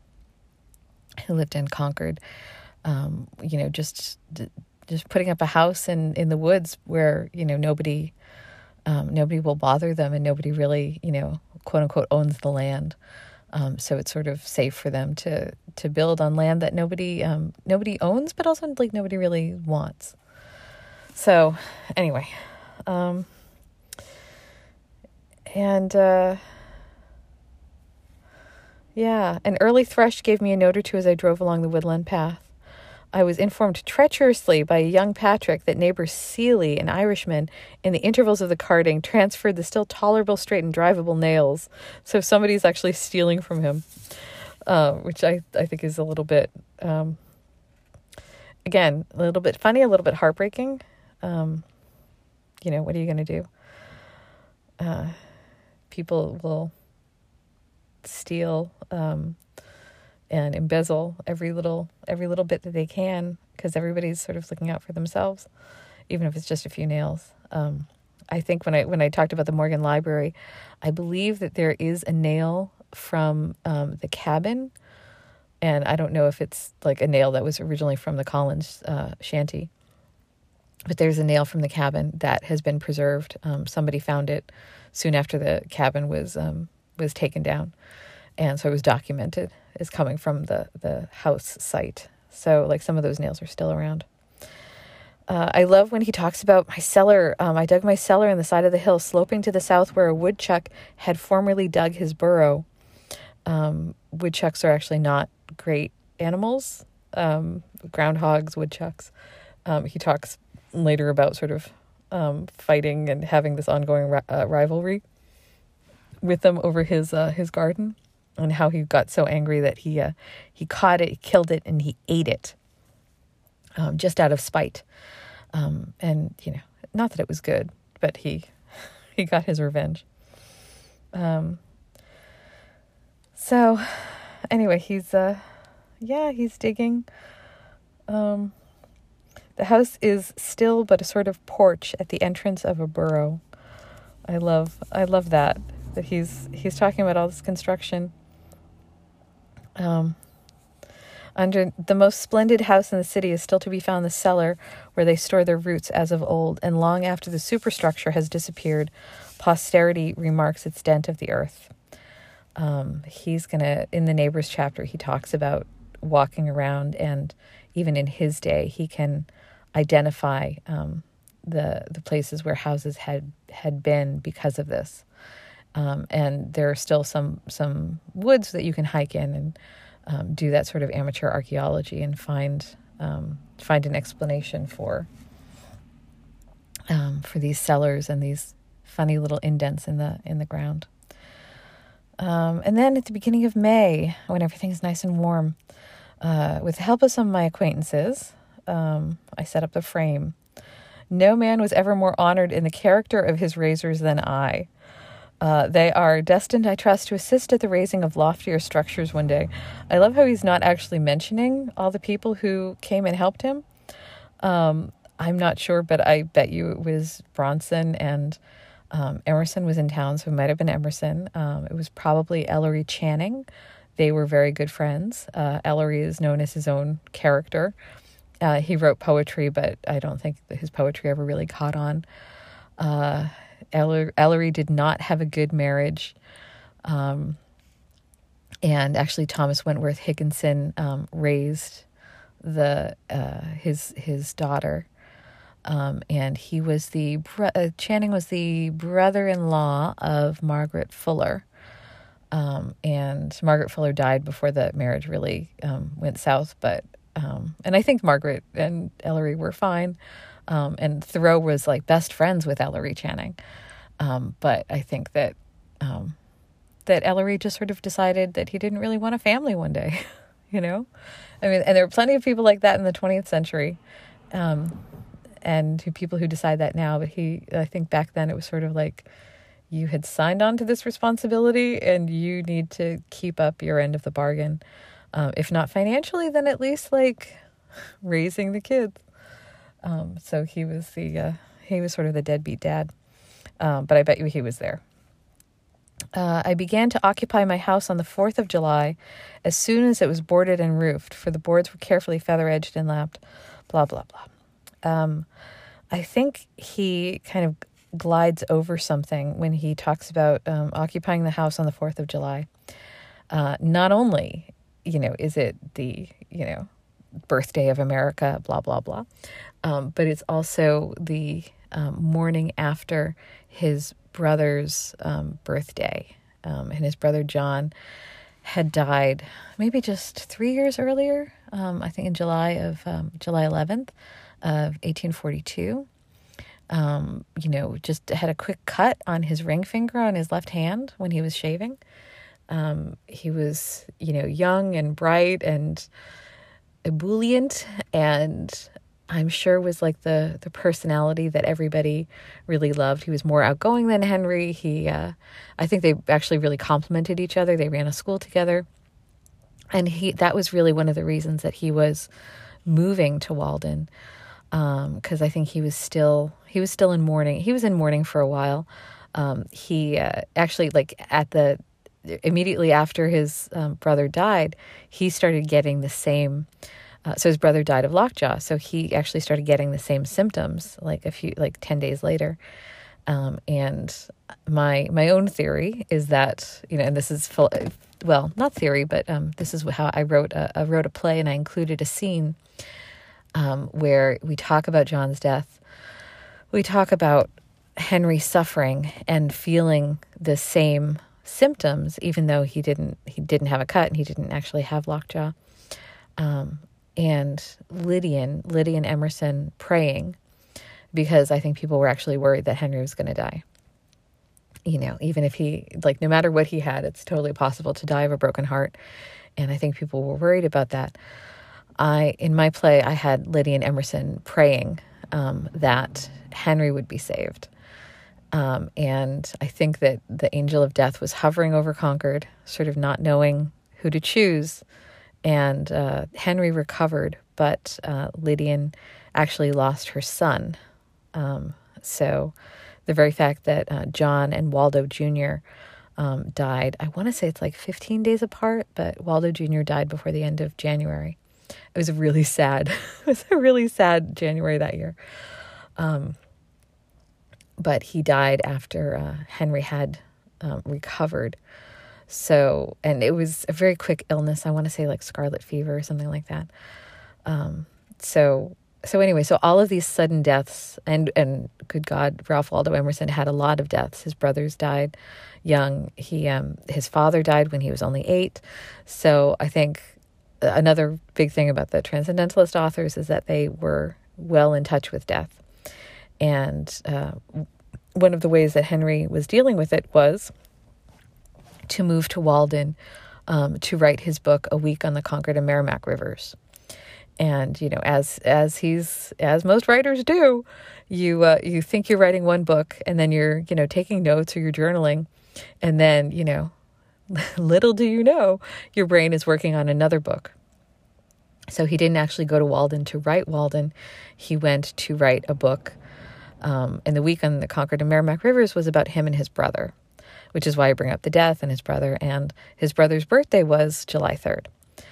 who lived in Concord, um, you know, just, just putting up a house in, in the woods where, you know, nobody, Um, nobody will bother them, and nobody really, you know, quote unquote, owns the land. Um, so it's sort of safe for them to to build on land that nobody um, nobody owns, but also like nobody really wants. So anyway, um, and uh, yeah, an early thrush gave me a note or two as I drove along the woodland path. I was informed treacherously by a young Patrick that neighbor Seeley, an Irishman, in the intervals of the carting, transferred the still tolerable, straight, and drivable nails. So somebody's actually stealing from him, uh, which I, I think is a little bit, um, again, a little bit funny, a little bit heartbreaking. Um, you know, what are you going to do? Uh, people will steal um and embezzle every little every little bit that they can, because everybody's sort of looking out for themselves, even if it's just a few nails. Um, I think when I when I talked about the Morgan Library, I believe that there is a nail from um, the cabin, and I don't know if it's like a nail that was originally from the Collins uh, shanty, but there's a nail from the cabin that has been preserved. Um, somebody found it soon after the cabin was um, was taken down. And so it was documented as coming from the, the house site. So like some of those nails are still around. Uh, I love when he talks about my cellar. Um, I dug my cellar in the side of the hill, sloping to the south where a woodchuck had formerly dug his burrow. Um, woodchucks are actually not great animals. Um, groundhogs, woodchucks. Um, he talks later about sort of um, fighting and having this ongoing ri- uh, rivalry with them over his uh, his garden. And how he got so angry that he uh, he caught it, he killed it, and he ate it, um, just out of spite. Um, and you know, not that it was good, but he he got his revenge. Um. So, anyway, he's uh, yeah, he's digging. Um, the house is still but a sort of porch at the entrance of a burrow. I love I love that that he's he's talking about all this construction. Um, under the most splendid house in the city is still to be found the cellar where they store their roots as of old, and long after the superstructure has disappeared, posterity remarks its dent of the earth. Um, he's gonna, in the Neighbors chapter, he talks about walking around, and even in his day, he can identify um, the the places where houses had had been because of this. Um, and there are still some some woods that you can hike in and um, do that sort of amateur archaeology and find um, find an explanation for um, for these cellars and these funny little indents in the in the ground. Um, and then at the beginning of May, when everything's nice and warm, uh, with the help of some of my acquaintances, um, I set up the frame. No man was ever more honored in the character of his raisers than I. Uh, they are destined, I trust, to assist at the raising of loftier structures one day. I love how he's not actually mentioning all the people who came and helped him. Um, I'm not sure, but I bet you it was Bronson, and um, Emerson was in town, so it might have been Emerson. Um, it was probably Ellery Channing. They were very good friends. Uh, Ellery is known as his own character. Uh, he wrote poetry, but I don't think that his poetry ever really caught on. Uh, Eller- Ellery did not have a good marriage. Um, and actually Thomas Wentworth Higginson um, raised the uh, his his daughter. Um, and he was the, bro- uh, Channing was the brother-in-law of Margaret Fuller. Um, and Margaret Fuller died before the marriage really um, went south. But, um, and I think Margaret and Ellery were fine. Um, and Thoreau was like best friends with Ellery Channing. Um, but I think that, um, that Ellery just sort of decided that he didn't really want a family one day, you know? I mean, and there are plenty of people like that in the twentieth century. Um, and who, people who decide that now, but he, I think back then it was sort of like you had signed on to this responsibility and you need to keep up your end of the bargain. Um, if not financially, then at least like raising the kids. Um, so he was the, uh, he was sort of the deadbeat dad. Um, but I bet you he was there. Uh, I began to occupy my house on the fourth of July as soon as it was boarded and roofed, for the boards were carefully feather-edged and lapped, blah, blah, blah. Um, I think he kind of glides over something when he talks about um, occupying the house on the fourth of July. uh, not only, you know, is it the, you know, birthday of America, blah, blah, blah, um, but it's also the um, morning after his brother's um, birthday. Um, and his brother John had died maybe just three years earlier, um, I think in July of um, July eleventh of eighteen forty-two. Um, you know, just had a quick cut on his ring finger on his left hand when he was shaving. Um, he was, you know, young and bright and ebullient, and I'm sure was like the the personality that everybody really loved. He was more outgoing than Henry. He, uh, I think they actually really complemented each other. They ran a school together, and he that was really one of the reasons that he was moving to Walden, because um, I think he was still he was still in mourning. He was in mourning for a while. Um, he uh, actually like at the immediately after his um, brother died, he started getting the same. Uh, so his brother died of lockjaw. So he actually started getting the same symptoms like a few, like ten days later. Um, and my my own theory is that, you know, and this is full, well, not theory, but um, this is how I wrote a, I wrote a play, and I included a scene um, where we talk about John's death. We talk about Henry suffering and feeling the same symptoms, even though he didn't he didn't have a cut and he didn't actually have lockjaw. Um, and Lydian, Lydian Emerson praying, because I think people were actually worried that Henry was going to die. You know, even if he, like, no matter what he had, it's totally possible to die of a broken heart. And I think people were worried about that. I, in my play, I had Lydian Emerson praying um, that Henry would be saved. Um, and I think that the angel of death was hovering over Concord, sort of not knowing who to choose. And uh, Henry recovered, but uh, Lydian actually lost her son. Um, so the very fact that uh, John and Waldo Junior um, died, I want to say it's like fifteen days apart, but Waldo Junior died before the end of January. It was really sad. It was a really sad January that year. Um, but he died after uh, Henry had um, recovered. So, and it was a very quick illness. I want to say like scarlet fever or something like that. Um, so, so anyway, so all of these sudden deaths, and, and good God, Ralph Waldo Emerson had a lot of deaths. His brothers died young. He, um, his father died when he was only eight. So I think another big thing about the Transcendentalist authors is that they were well in touch with death. And, uh, one of the ways that Henry was dealing with it was to move to Walden um, to write his book, A Week on the Concord and Merrimack Rivers. And, you know, as as he's as most writers do, you uh, you think you're writing one book, and then you're, you know, taking notes or you're journaling, and then, you know, little do you know, your brain is working on another book. So he didn't actually go to Walden to write Walden. He went to write a book. Um, and The Week on the Concord and Merrimack Rivers was about him and his brother, which is why I bring up the death and his brother. And his brother's birthday was July third.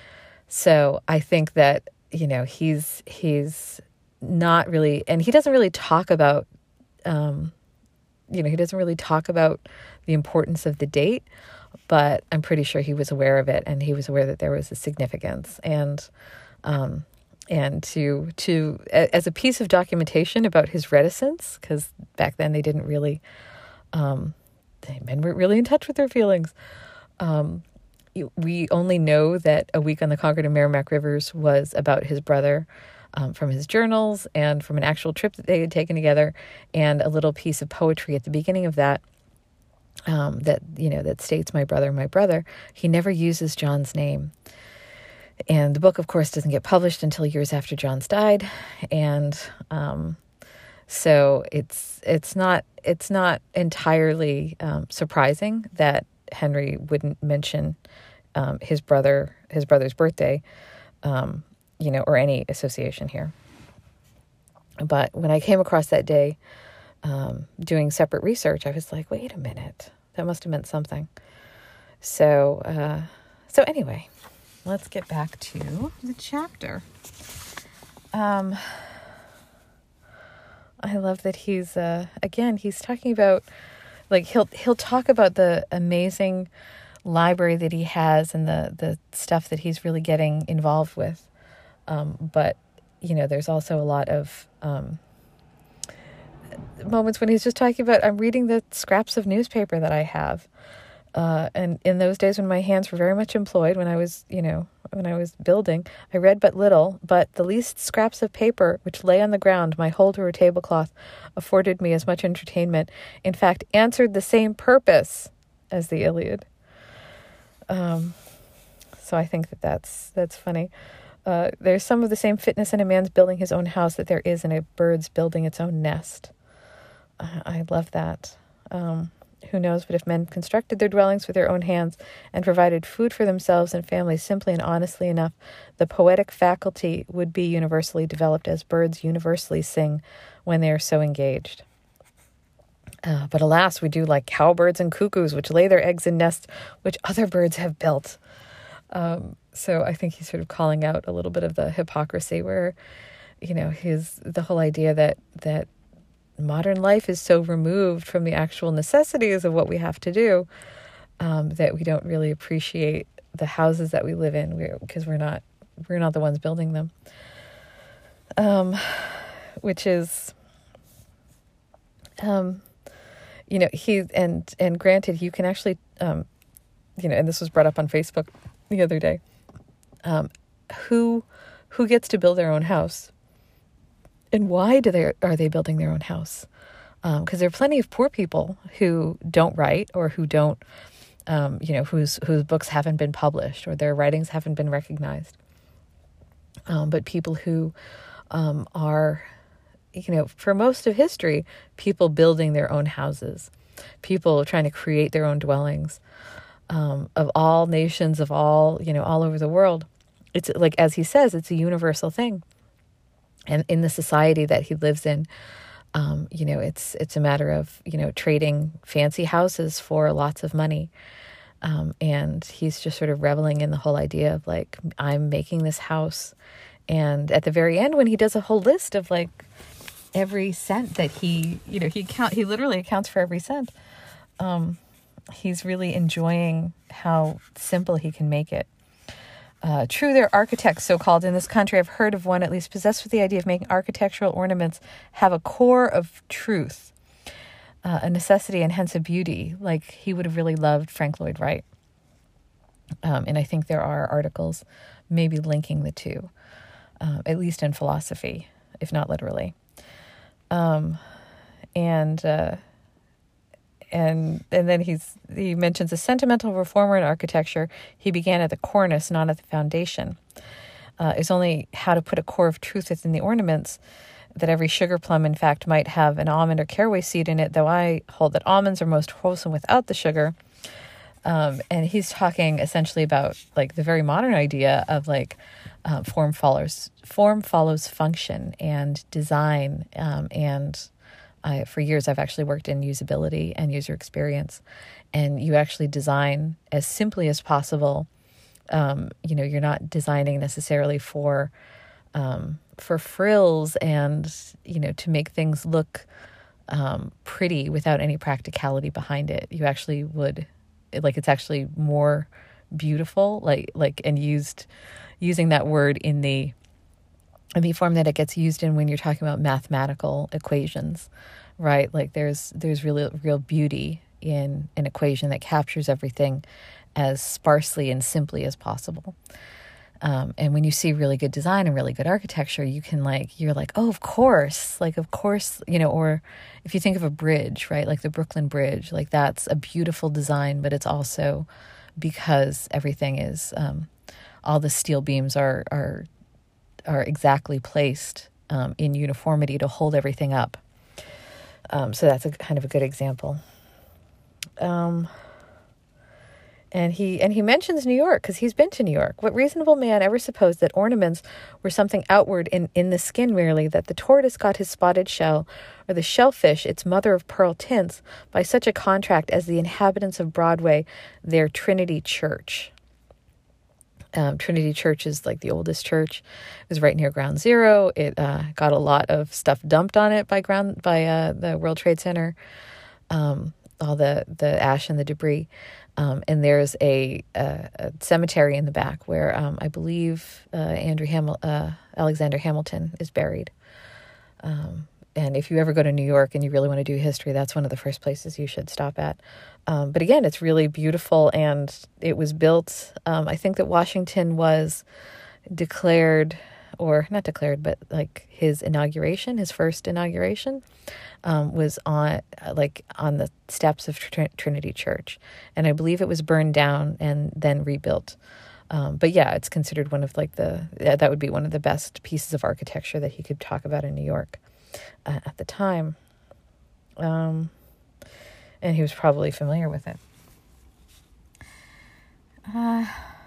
So I think that, you know, he's he's not really, and he doesn't really talk about, um, you know, he doesn't really talk about the importance of the date, but I'm pretty sure he was aware of it, and he was aware that there was a significance. And um And to, to as a piece of documentation about his reticence, because back then they didn't really, um, men weren't really in touch with their feelings. Um, we only know that A Week on the Concord and Merrimack Rivers was about his brother um, from his journals and from an actual trip that they had taken together, and a little piece of poetry at the beginning of that, um, that, you know, that states, "My brother, my brother." He never uses John's name. And the book, of course, doesn't get published until years after John's died, and um, so it's it's not it's not entirely um, surprising that Henry wouldn't mention um, his brother his brother's birthday, um, you know, or any association here. But when I came across that day, um, doing separate research, I was like, wait a minute, that must have meant something. So uh, so anyway. Let's get back to the chapter. Um, I love that he's, uh, again, he's talking about, like, he'll, he'll talk about the amazing library that he has and the, the stuff that he's really getting involved with. Um, but, you know, there's also a lot of um, moments when he's just talking about, I'm reading the scraps of newspaper that I have. Uh, and in those days when my hands were very much employed, when I was, you know, when I was building, I read but little, but the least scraps of paper which lay on the ground, my hold or tablecloth, afforded me as much entertainment, in fact, answered the same purpose as the Iliad. Um, so I think that that's, that's funny. Uh, there's some of the same fitness in a man's building his own house that there is in a bird's building its own nest. Uh, I love that. Um, Who knows, but if men constructed their dwellings with their own hands and provided food for themselves and families simply and honestly enough, the poetic faculty would be universally developed as birds universally sing when they are so engaged. Uh, but alas, we do like cowbirds and cuckoos, which lay their eggs in nests which other birds have built. Um, so I think he's sort of calling out a little bit of the hypocrisy where, you know, his the whole idea that that modern life is so removed from the actual necessities of what we have to do um, that we don't really appreciate the houses that we live in because we're, we're not we're not the ones building them. Um, which is, um, you know, he and and granted, you can actually, um, you know, and this was brought up on Facebook the other day. Um, who who gets to build their own house? And why do they are they building their own house? Because um, there are plenty of poor people who don't write or who don't, um, you know, whose whose books haven't been published or their writings haven't been recognized. Um, but people who um, are, you know, for most of history, people building their own houses, people trying to create their own dwellings um, of all nations, of all, you know, all over the world. It's like, as he says, it's a universal thing. And in the society that he lives in, um, you know, it's it's a matter of, you know, trading fancy houses for lots of money. Um, and he's just sort of reveling in the whole idea of like, I'm making this house. And at the very end, when he does a whole list of like every cent that he, you know, he count, he literally accounts for every cent. Um, he's really enjoying how simple he can make it. Uh, true, there are architects, so-called, in this country. I've heard of one, at least, possessed with the idea of making architectural ornaments have a core of truth, uh, a necessity, and hence a beauty. Like, he would have really loved Frank Lloyd Wright. Um, and I think there are articles maybe linking the two, uh, at least in philosophy, if not literally. Um, and... Uh, And and then he's he mentions a sentimental reformer in architecture. He began at the cornice, not at the foundation. Uh, it's only how to put a core of truth within the ornaments that every sugar plum, in fact, might have an almond or caraway seed in it, though I hold that almonds are most wholesome without the sugar. Um, and he's talking essentially about like the very modern idea of like uh, form follows form follows function and design um, and I, for years, I've actually worked in usability and user experience, and you actually design as simply as possible. Um, you know, you're not designing necessarily for um, for frills and, you know, to make things look um, pretty without any practicality behind it. You actually would, like, it's actually more beautiful, like like and used using that word in the in the form that it gets used in when you're talking about mathematical equations, right? Like there's there's really real beauty in an equation that captures everything as sparsely and simply as possible. Um, and when you see really good design and really good architecture, you can like, you're like, oh, of course, like, of course, you know, or if you think of a bridge, right? Like the Brooklyn Bridge, like that's a beautiful design, but it's also because everything is, um, all the steel beams are, are, are exactly placed, um, in uniformity to hold everything up. Um, so that's a kind of a good example. Um, And he and he mentions New York because he's been to New York. What reasonable man ever supposed that ornaments were something outward in, in the skin merely, that the tortoise got his spotted shell, or the shellfish its mother of pearl tints, by such a contract as the inhabitants of Broadway, their Trinity Church. Um, Trinity Church is like the oldest church. It was right near Ground Zero. It uh, got a lot of stuff dumped on it by ground by uh, the World Trade Center. Um all the, the ash and the debris. Um, and there's a, a, a cemetery in the back where um, I believe uh, Andrew Hamil- uh, Alexander Hamilton is buried. Um, and if you ever go to New York and you really want to do history, that's one of the first places you should stop at. Um, but again, it's really beautiful, and it was built, um, I think that Washington was declared, or not declared, but like his inauguration, his first inauguration, um, was on like on the steps of Tr- Trinity Church. And I believe it was burned down and then rebuilt. Um, but yeah, it's considered one of like the, that would be one of the best pieces of architecture that he could talk about in New York uh, at the time. Um, and he was probably familiar with it. Uh,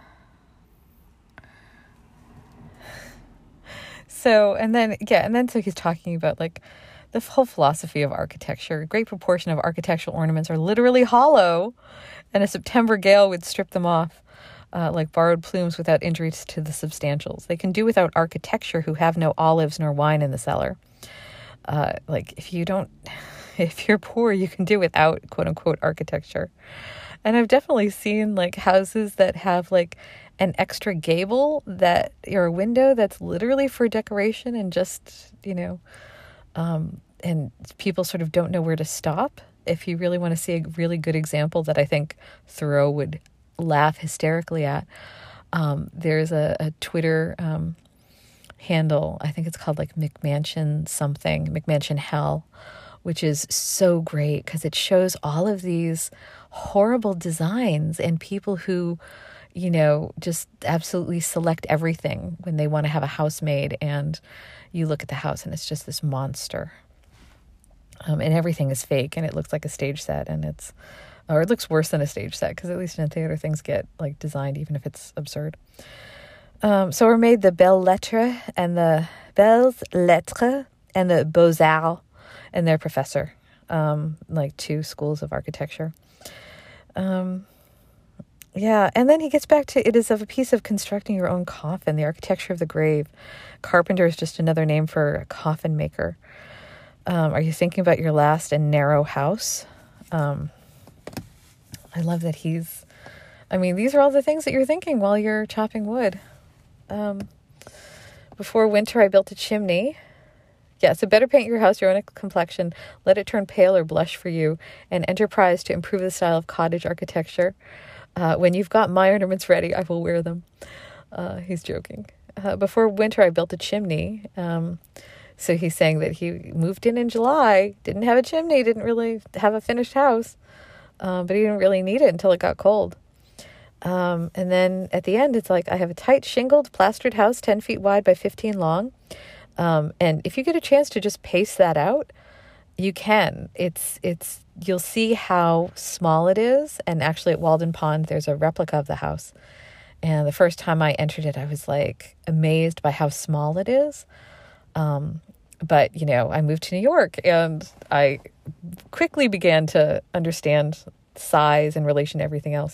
so, and then, yeah, and then so he's talking about like the whole philosophy of architecture. A great proportion of architectural ornaments are literally hollow, and a September gale would strip them off. Uh, like borrowed plumes without injury to the substantials. They can do without architecture who have no olives nor wine in the cellar. Uh, like if you don't, if you're poor, you can do without quote unquote architecture. And I've definitely seen like houses that have like an extra gable that or a window that's literally for decoration and just, you know, um, and people sort of don't know where to stop. If you really want to see a really good example that I think Thoreau would laugh hysterically at, um, there's a, a Twitter um, handle, I think it's called like McMansion something, McMansion Hell, which is so great because it shows all of these horrible designs and people who, you know, just absolutely select everything when they want to have a house made, and you look at the house and it's just this monster. Um, and everything is fake and it looks like a stage set, and it's or it looks worse than a stage set, because at least in a theater things get like designed even if it's absurd. Um, so we're made the Belles Lettres and the Belles Lettres and the Beaux-Arts and their professor, um, like two schools of architecture. Um, yeah, and then he gets back to, it is of a piece of constructing your own coffin, the architecture of the grave. Carpenter is just another name for a coffin maker. Um, are you thinking about your last and narrow house? Um, I love that he's, I mean, these are all the things that you're thinking while you're chopping wood. Um, before winter, I built a chimney. Yeah, so better paint your house your own complexion. Let it turn pale or blush for you. An enterprise to improve the style of cottage architecture. Uh, when you've got my ornaments ready, I will wear them. Uh, he's joking. Uh, before winter, I built a chimney. Um, so he's saying that he moved in in July, didn't have a chimney, didn't really have a finished house. Um, but he didn't really need it until it got cold. Um, and then at the end, it's like, I have a tight shingled plastered house, ten feet wide by fifteen long. Um, and if you get a chance to just pace that out, you can. It's, it's, you'll see how small it is. And actually at Walden Pond, there's a replica of the house. And the first time I entered it, I was like amazed by how small it is. Um, but, you know, I moved to New York and I quickly began to understand size in relation to everything else.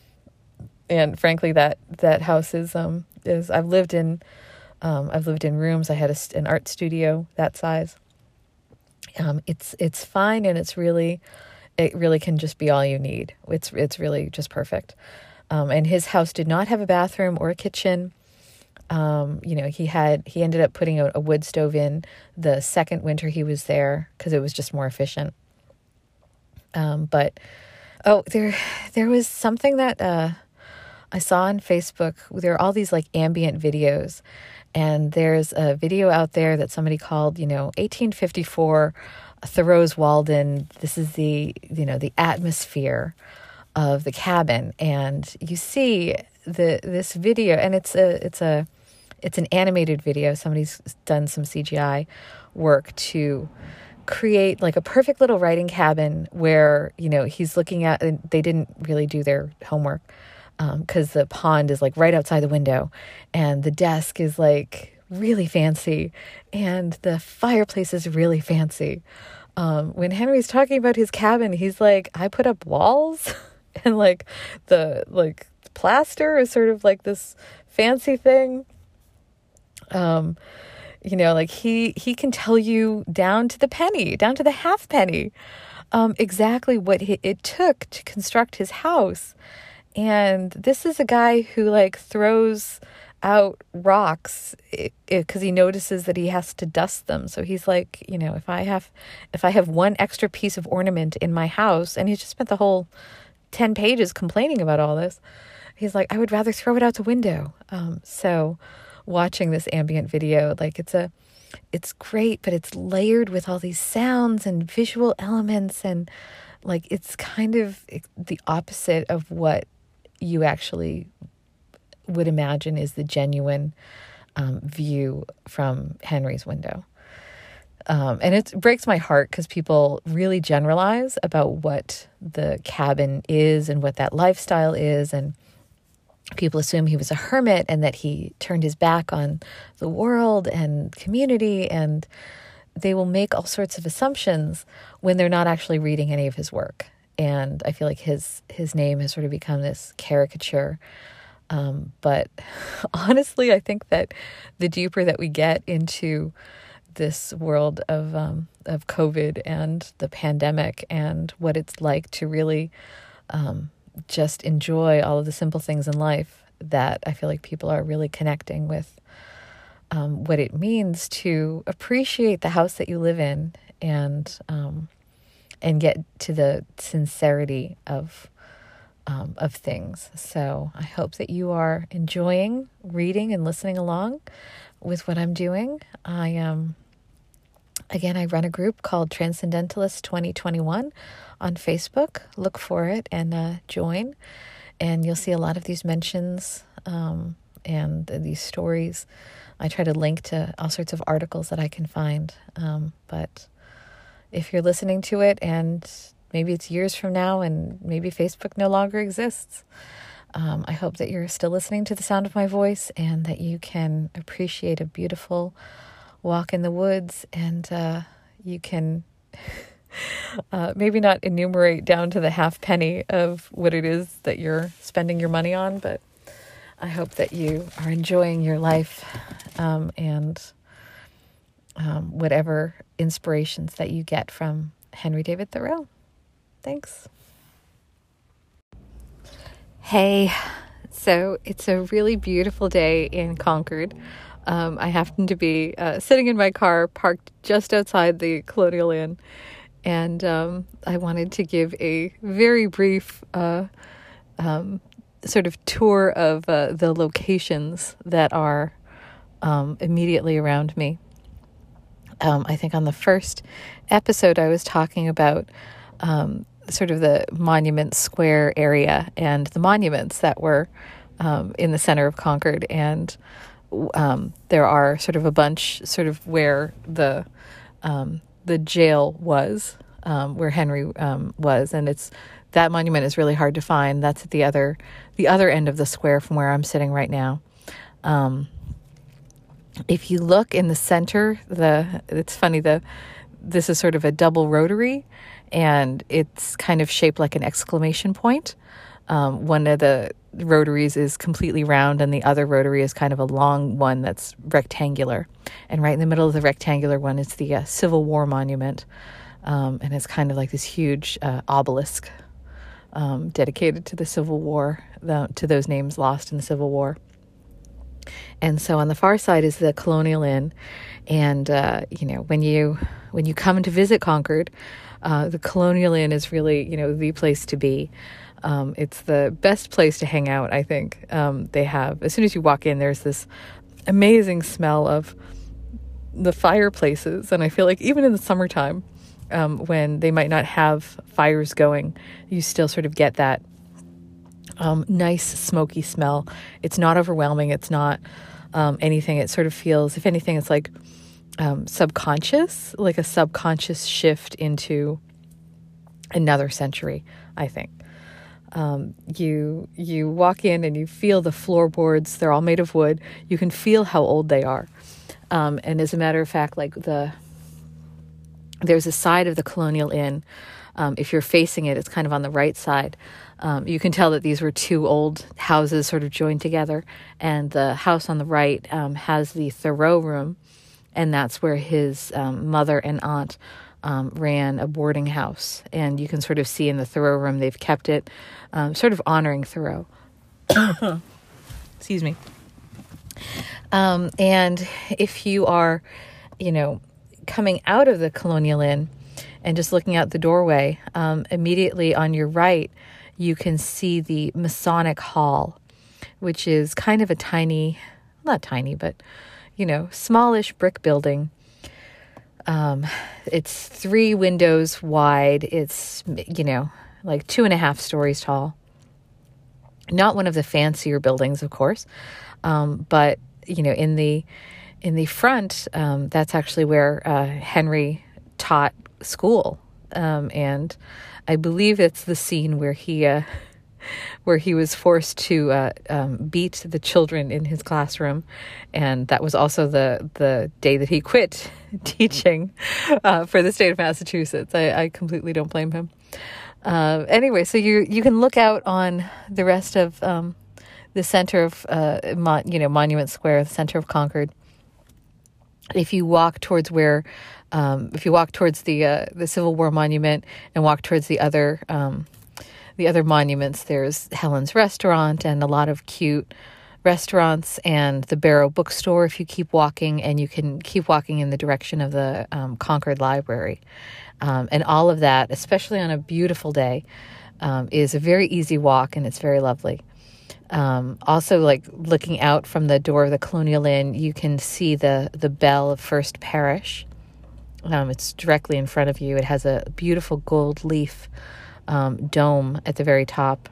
And frankly, that, that house is, um, is, I've lived in, um, I've lived in rooms. I had a, an art studio that size. Um, it's, it's fine. And it's really, it really can just be all you need. It's, it's really just perfect. Um, and his house did not have a bathroom or a kitchen. Um, you know, he had, he ended up putting a, a wood stove in the second winter he was there because it was just more efficient. Um, but, oh, there, there was something that, uh, I saw on Facebook. There are all these like ambient videos, and there's a video out there that somebody called, you know, eighteen fifty-four, Thoreau's Walden. This is the, you know, the atmosphere of the cabin. And you see the, this video, and it's a, it's a, it's an animated video. Somebody's done some C G I work to create like a perfect little writing cabin where, you know, he's looking at, and they didn't really do their homework. Because um, the pond is like right outside the window, and the desk is like really fancy, and the fireplace is really fancy. Um, when Henry's talking about his cabin, he's like, I put up walls and like the like plaster is sort of like this fancy thing. Um, you know, like he he can tell you down to the penny, down to the half penny. um, exactly what he, it took to construct his house. And this is a guy who like throws out rocks because he notices that he has to dust them. So he's like, you know, if I have, if I have one extra piece of ornament in my house, and he just spent the whole ten pages complaining about all this. He's like, I would rather throw it out the window. Um, so watching this ambient video, like it's a, it's great, but it's layered with all these sounds and visual elements. And like, it's kind of the opposite of what you actually would imagine is the genuine um, view from Henry's window. Um, and it breaks my heart because people really generalize about what the cabin is and what that lifestyle is. And people assume he was a hermit and that he turned his back on the world and community. And they will make all sorts of assumptions when they're not actually reading any of his work. And I feel like his his name has sort of become this caricature. Um, but honestly, I think that the deeper that we get into this world of um, of COVID and the pandemic and what it's like to really um, just enjoy all of the simple things in life, that I feel like people are really connecting with um, what it means to appreciate the house that you live in and um, and get to the sincerity of Um, of things. So I hope that you are enjoying reading and listening along with what I'm doing. I am, um, again, I run a group called Transcendentalist twenty twenty-one on Facebook. Look for it and uh, join. And you'll see a lot of these mentions um, and these stories. I try to link to all sorts of articles that I can find. Um, but if you're listening to it and maybe it's years from now and maybe Facebook no longer exists, Um, I hope that you're still listening to the sound of my voice and that you can appreciate a beautiful walk in the woods, and uh, you can uh, maybe not enumerate down to the half penny of what it is that you're spending your money on, but I hope that you are enjoying your life um, and um, whatever inspirations that you get from Henry David Thoreau. Thanks. Hey, so it's a really beautiful day in Concord. Um, I happen to be uh, sitting in my car parked just outside the Colonial Inn, and um, I wanted to give a very brief uh, um, sort of tour of uh, the locations that are um, immediately around me. Um, I think on the first episode I was talking about um, sort of the Monument Square area and the monuments that were um, in the center of Concord. And um, there are sort of a bunch sort of where the um, the jail was, um, where Henry um, was. And it's that monument is really hard to find. That's at the other the other end of the square from where I'm sitting right now. Um, if you look in the center, the it's funny, the this is sort of a double rotary, and it's kind of shaped like an exclamation point. Um, one of the rotaries is completely round, and the other rotary is kind of a long one that's rectangular. And right in the middle of the rectangular one is the uh, Civil War Monument, um, and it's kind of like this huge uh, obelisk um, dedicated to the Civil War, the, to those names lost in the Civil War. And so on the far side is the Colonial Inn, and uh, you know when you when you come to visit Concord, uh, the Colonial Inn is really you know the place to be. Um, it's the best place to hang out, I think. Um, they have, as soon as you walk in, there's this amazing smell of the fireplaces, and I feel like even in the summertime, um, when they might not have fires going, you still sort of get that Um, nice smoky smell. It's not overwhelming. It's not um, anything. It sort of feels, if anything, it's like um, subconscious, like a subconscious shift into another century, I think. Um, you you walk in and you feel the floorboards. They're all made of wood. You can feel how old they are. Um, and as a matter of fact, like the there's a side of the Colonial Inn. Um, if you're facing it, it's kind of on the right side. Um, you can tell that these were two old houses sort of joined together. And the house on the right um, has the Thoreau room, and that's where his um, mother and aunt um, ran a boarding house. And you can sort of see in the Thoreau room, they've kept it um, sort of honoring Thoreau. Excuse me. Um, and if you are, you know, coming out of the Colonial Inn and just looking out the doorway, um, immediately on your right, you can see the Masonic Hall, which is kind of a tiny, not tiny, but, you know, smallish brick building. Um, it's three windows wide. It's, you know, like two and a half stories tall. Not one of the fancier buildings, of course, um, but, you know, in the in the front, um, that's actually where uh, Henry taught school, um, and I believe it's the scene where he uh, where he was forced to uh, um, beat the children in his classroom, and that was also the the day that he quit teaching uh, for the state of Massachusetts. I, I completely don't blame him. Uh, anyway, so you you can look out on the rest of um, the center of uh, Mon- you know Monument Square, the center of Concord. If you walk towards where, um, if you walk towards the uh, the Civil War Monument and walk towards the other um, the other monuments, there's Helen's Restaurant and a lot of cute restaurants and the Barrow Bookstore. If you keep walking, and you can keep walking in the direction of the um, Concord Library. Um, and all of that, especially on a beautiful day, um, is a very easy walk, and it's very lovely. Um, also, like looking out from the door of the Colonial Inn, you can see the, the bell of First Parish. Um, it's directly in front of you. It has a beautiful gold leaf um, dome at the very top.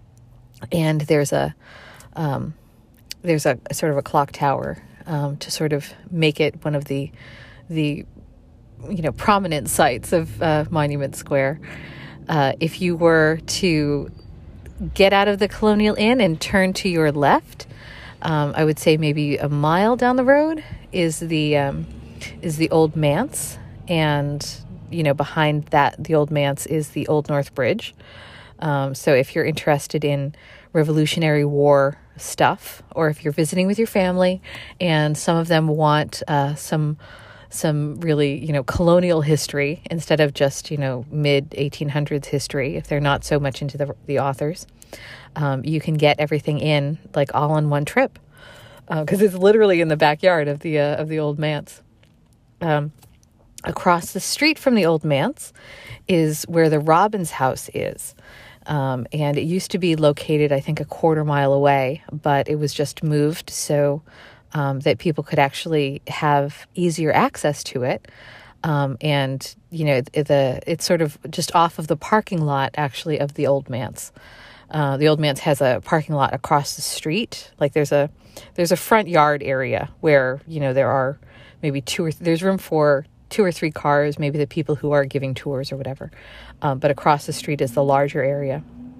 And there's a um, there's a, a sort of a clock tower um, to sort of make it one of the the you know, prominent sites of uh, Monument Square. Uh, if you were to get out of the Colonial Inn and turn to your left, um, I would say maybe a mile down the road is the um, is the Old Manse, and you know, behind that, the Old Manse, is the Old North Bridge. Um, so if you're interested in Revolutionary War stuff, or if you're visiting with your family and some of them want uh, some some really, you know, colonial history instead of just, you know, mid eighteen hundreds history, if they're not so much into the the authors, um, you can get everything in like all in one trip, because uh, it's literally in the backyard of the uh, of the Old Manse. Um, across the street from the Old Manse is where the Robbins House is. Um, and it used to be located, I think, a quarter mile away, but it was just moved so Um, that people could actually have easier access to it. Um, and, you know, the it's sort of just off of the parking lot, actually, of the Old Manse. Uh, the Old Manse has a parking lot across the street. Like there's a there's a front yard area where, you know, there are maybe two or th- there's room for two or three cars, maybe the people who are giving tours or whatever. Um, but across the street is the larger area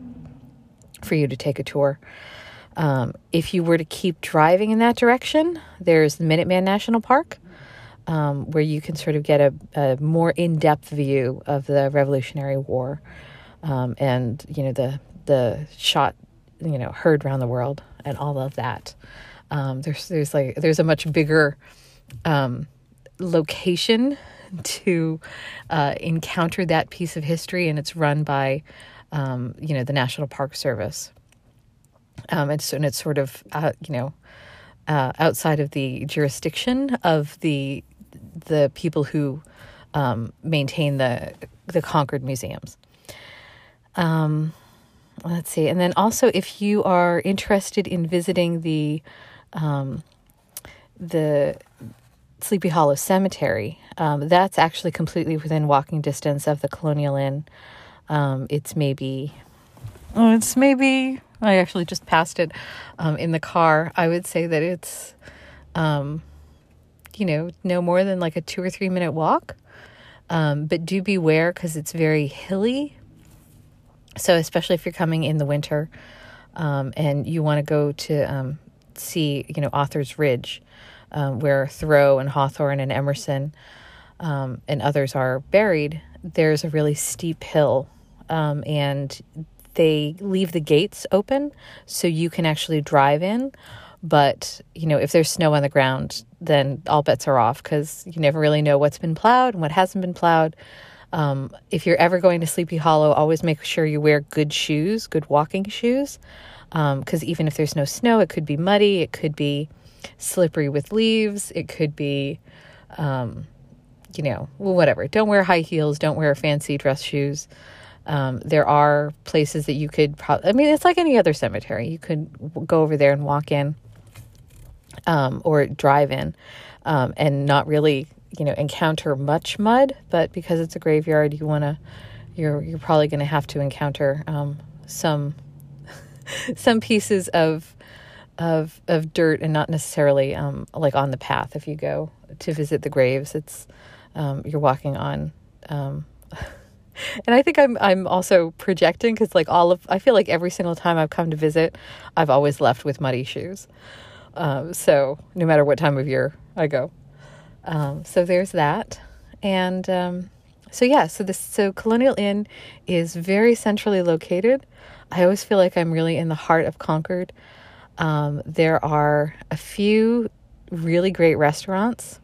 for you to take a tour. Um, if you were to keep driving in that direction, there's the Minuteman National Park, um, where you can sort of get a, a more in-depth view of the Revolutionary War, um, and, you know, the, the shot, you know, heard around the world and all of that. Um, there's, there's like, there's a much bigger, um, location to, uh, encounter that piece of history, and it's run by, um, you know, the National Park Service. Um, it's, and it's sort of, uh, you know, uh, outside of the jurisdiction of the the people who um, maintain the the Concord museums. Um, let's see, and then also, if you are interested in visiting the um, the Sleepy Hollow Cemetery, um, that's actually completely within walking distance of the Colonial Inn. Um, it's maybe, oh, it's maybe. I actually just passed it um, in the car. I would say that it's, um, you know, no more than like a two or three minute walk. Um, but do beware, because it's very hilly. So especially if you're coming in the winter um, and you want to go to um, see, you know, Author's Ridge, um, where Thoreau and Hawthorne and Emerson um, and others are buried, there's a really steep hill, um, and they leave the gates open so you can actually drive in, But, you know, if there's snow on the ground, then all bets are off because you never really know what's been plowed and what hasn't been plowed. Um, if you're ever going to Sleepy Hollow, always make sure you wear good shoes, good walking shoes. Because um, even if there's no snow, it could be muddy. It could be slippery with leaves. It could be, um, you know, well, whatever. Don't wear high heels. Don't wear fancy dress shoes. Um, there are places that you could probably, I mean, it's like any other cemetery. You could w- go over there and walk in um, or drive in um, and not really, you know, encounter much mud. But because it's a graveyard, you want to, you're you're probably going to have to encounter um, some some pieces of of of dirt and not necessarily um, like on the path. If you go to visit the graves, it's um, you're walking on. Um, And I think I'm I'm also projecting because like all of I feel like every single time I've come to visit, I've always left with muddy shoes. Um, so no matter what time of year I go, um, so there's that. And um, so yeah, so this so Colonial Inn is very centrally located. I always feel like I'm really in the heart of Concord. Um, there are a few really great restaurants.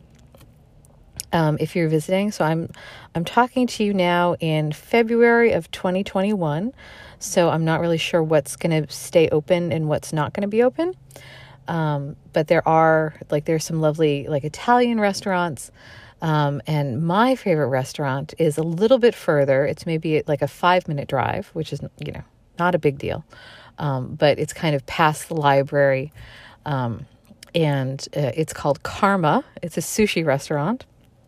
Um, if you're visiting. So I'm I'm talking to you now in February of twenty twenty-one. So I'm not really sure what's going to stay open and what's not going to be open. Um, but there are, like, there's some lovely, like, Italian restaurants. Um, and my favorite restaurant is a little bit further. It's maybe like a five-minute drive, which is, you know, not a big deal. Um, but it's kind of past the library. Um, and uh, it's called Karma. It's a sushi restaurant.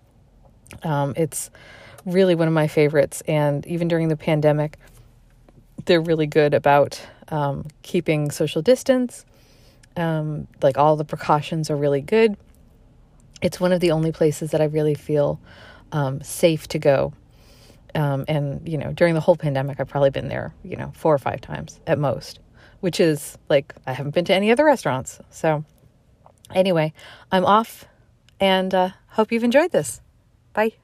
Um, it's really one of my favorites, and even during the pandemic, they're really good about um, keeping social distance. Um, like all the precautions are really good. It's one of the only places that I really feel um, safe to go. Um, and, you know, during the whole pandemic, I've probably been there, you know, four or five times at most, which is like, I haven't been to any other restaurants. So anyway, I'm off and uh, hope you've enjoyed this. Bye.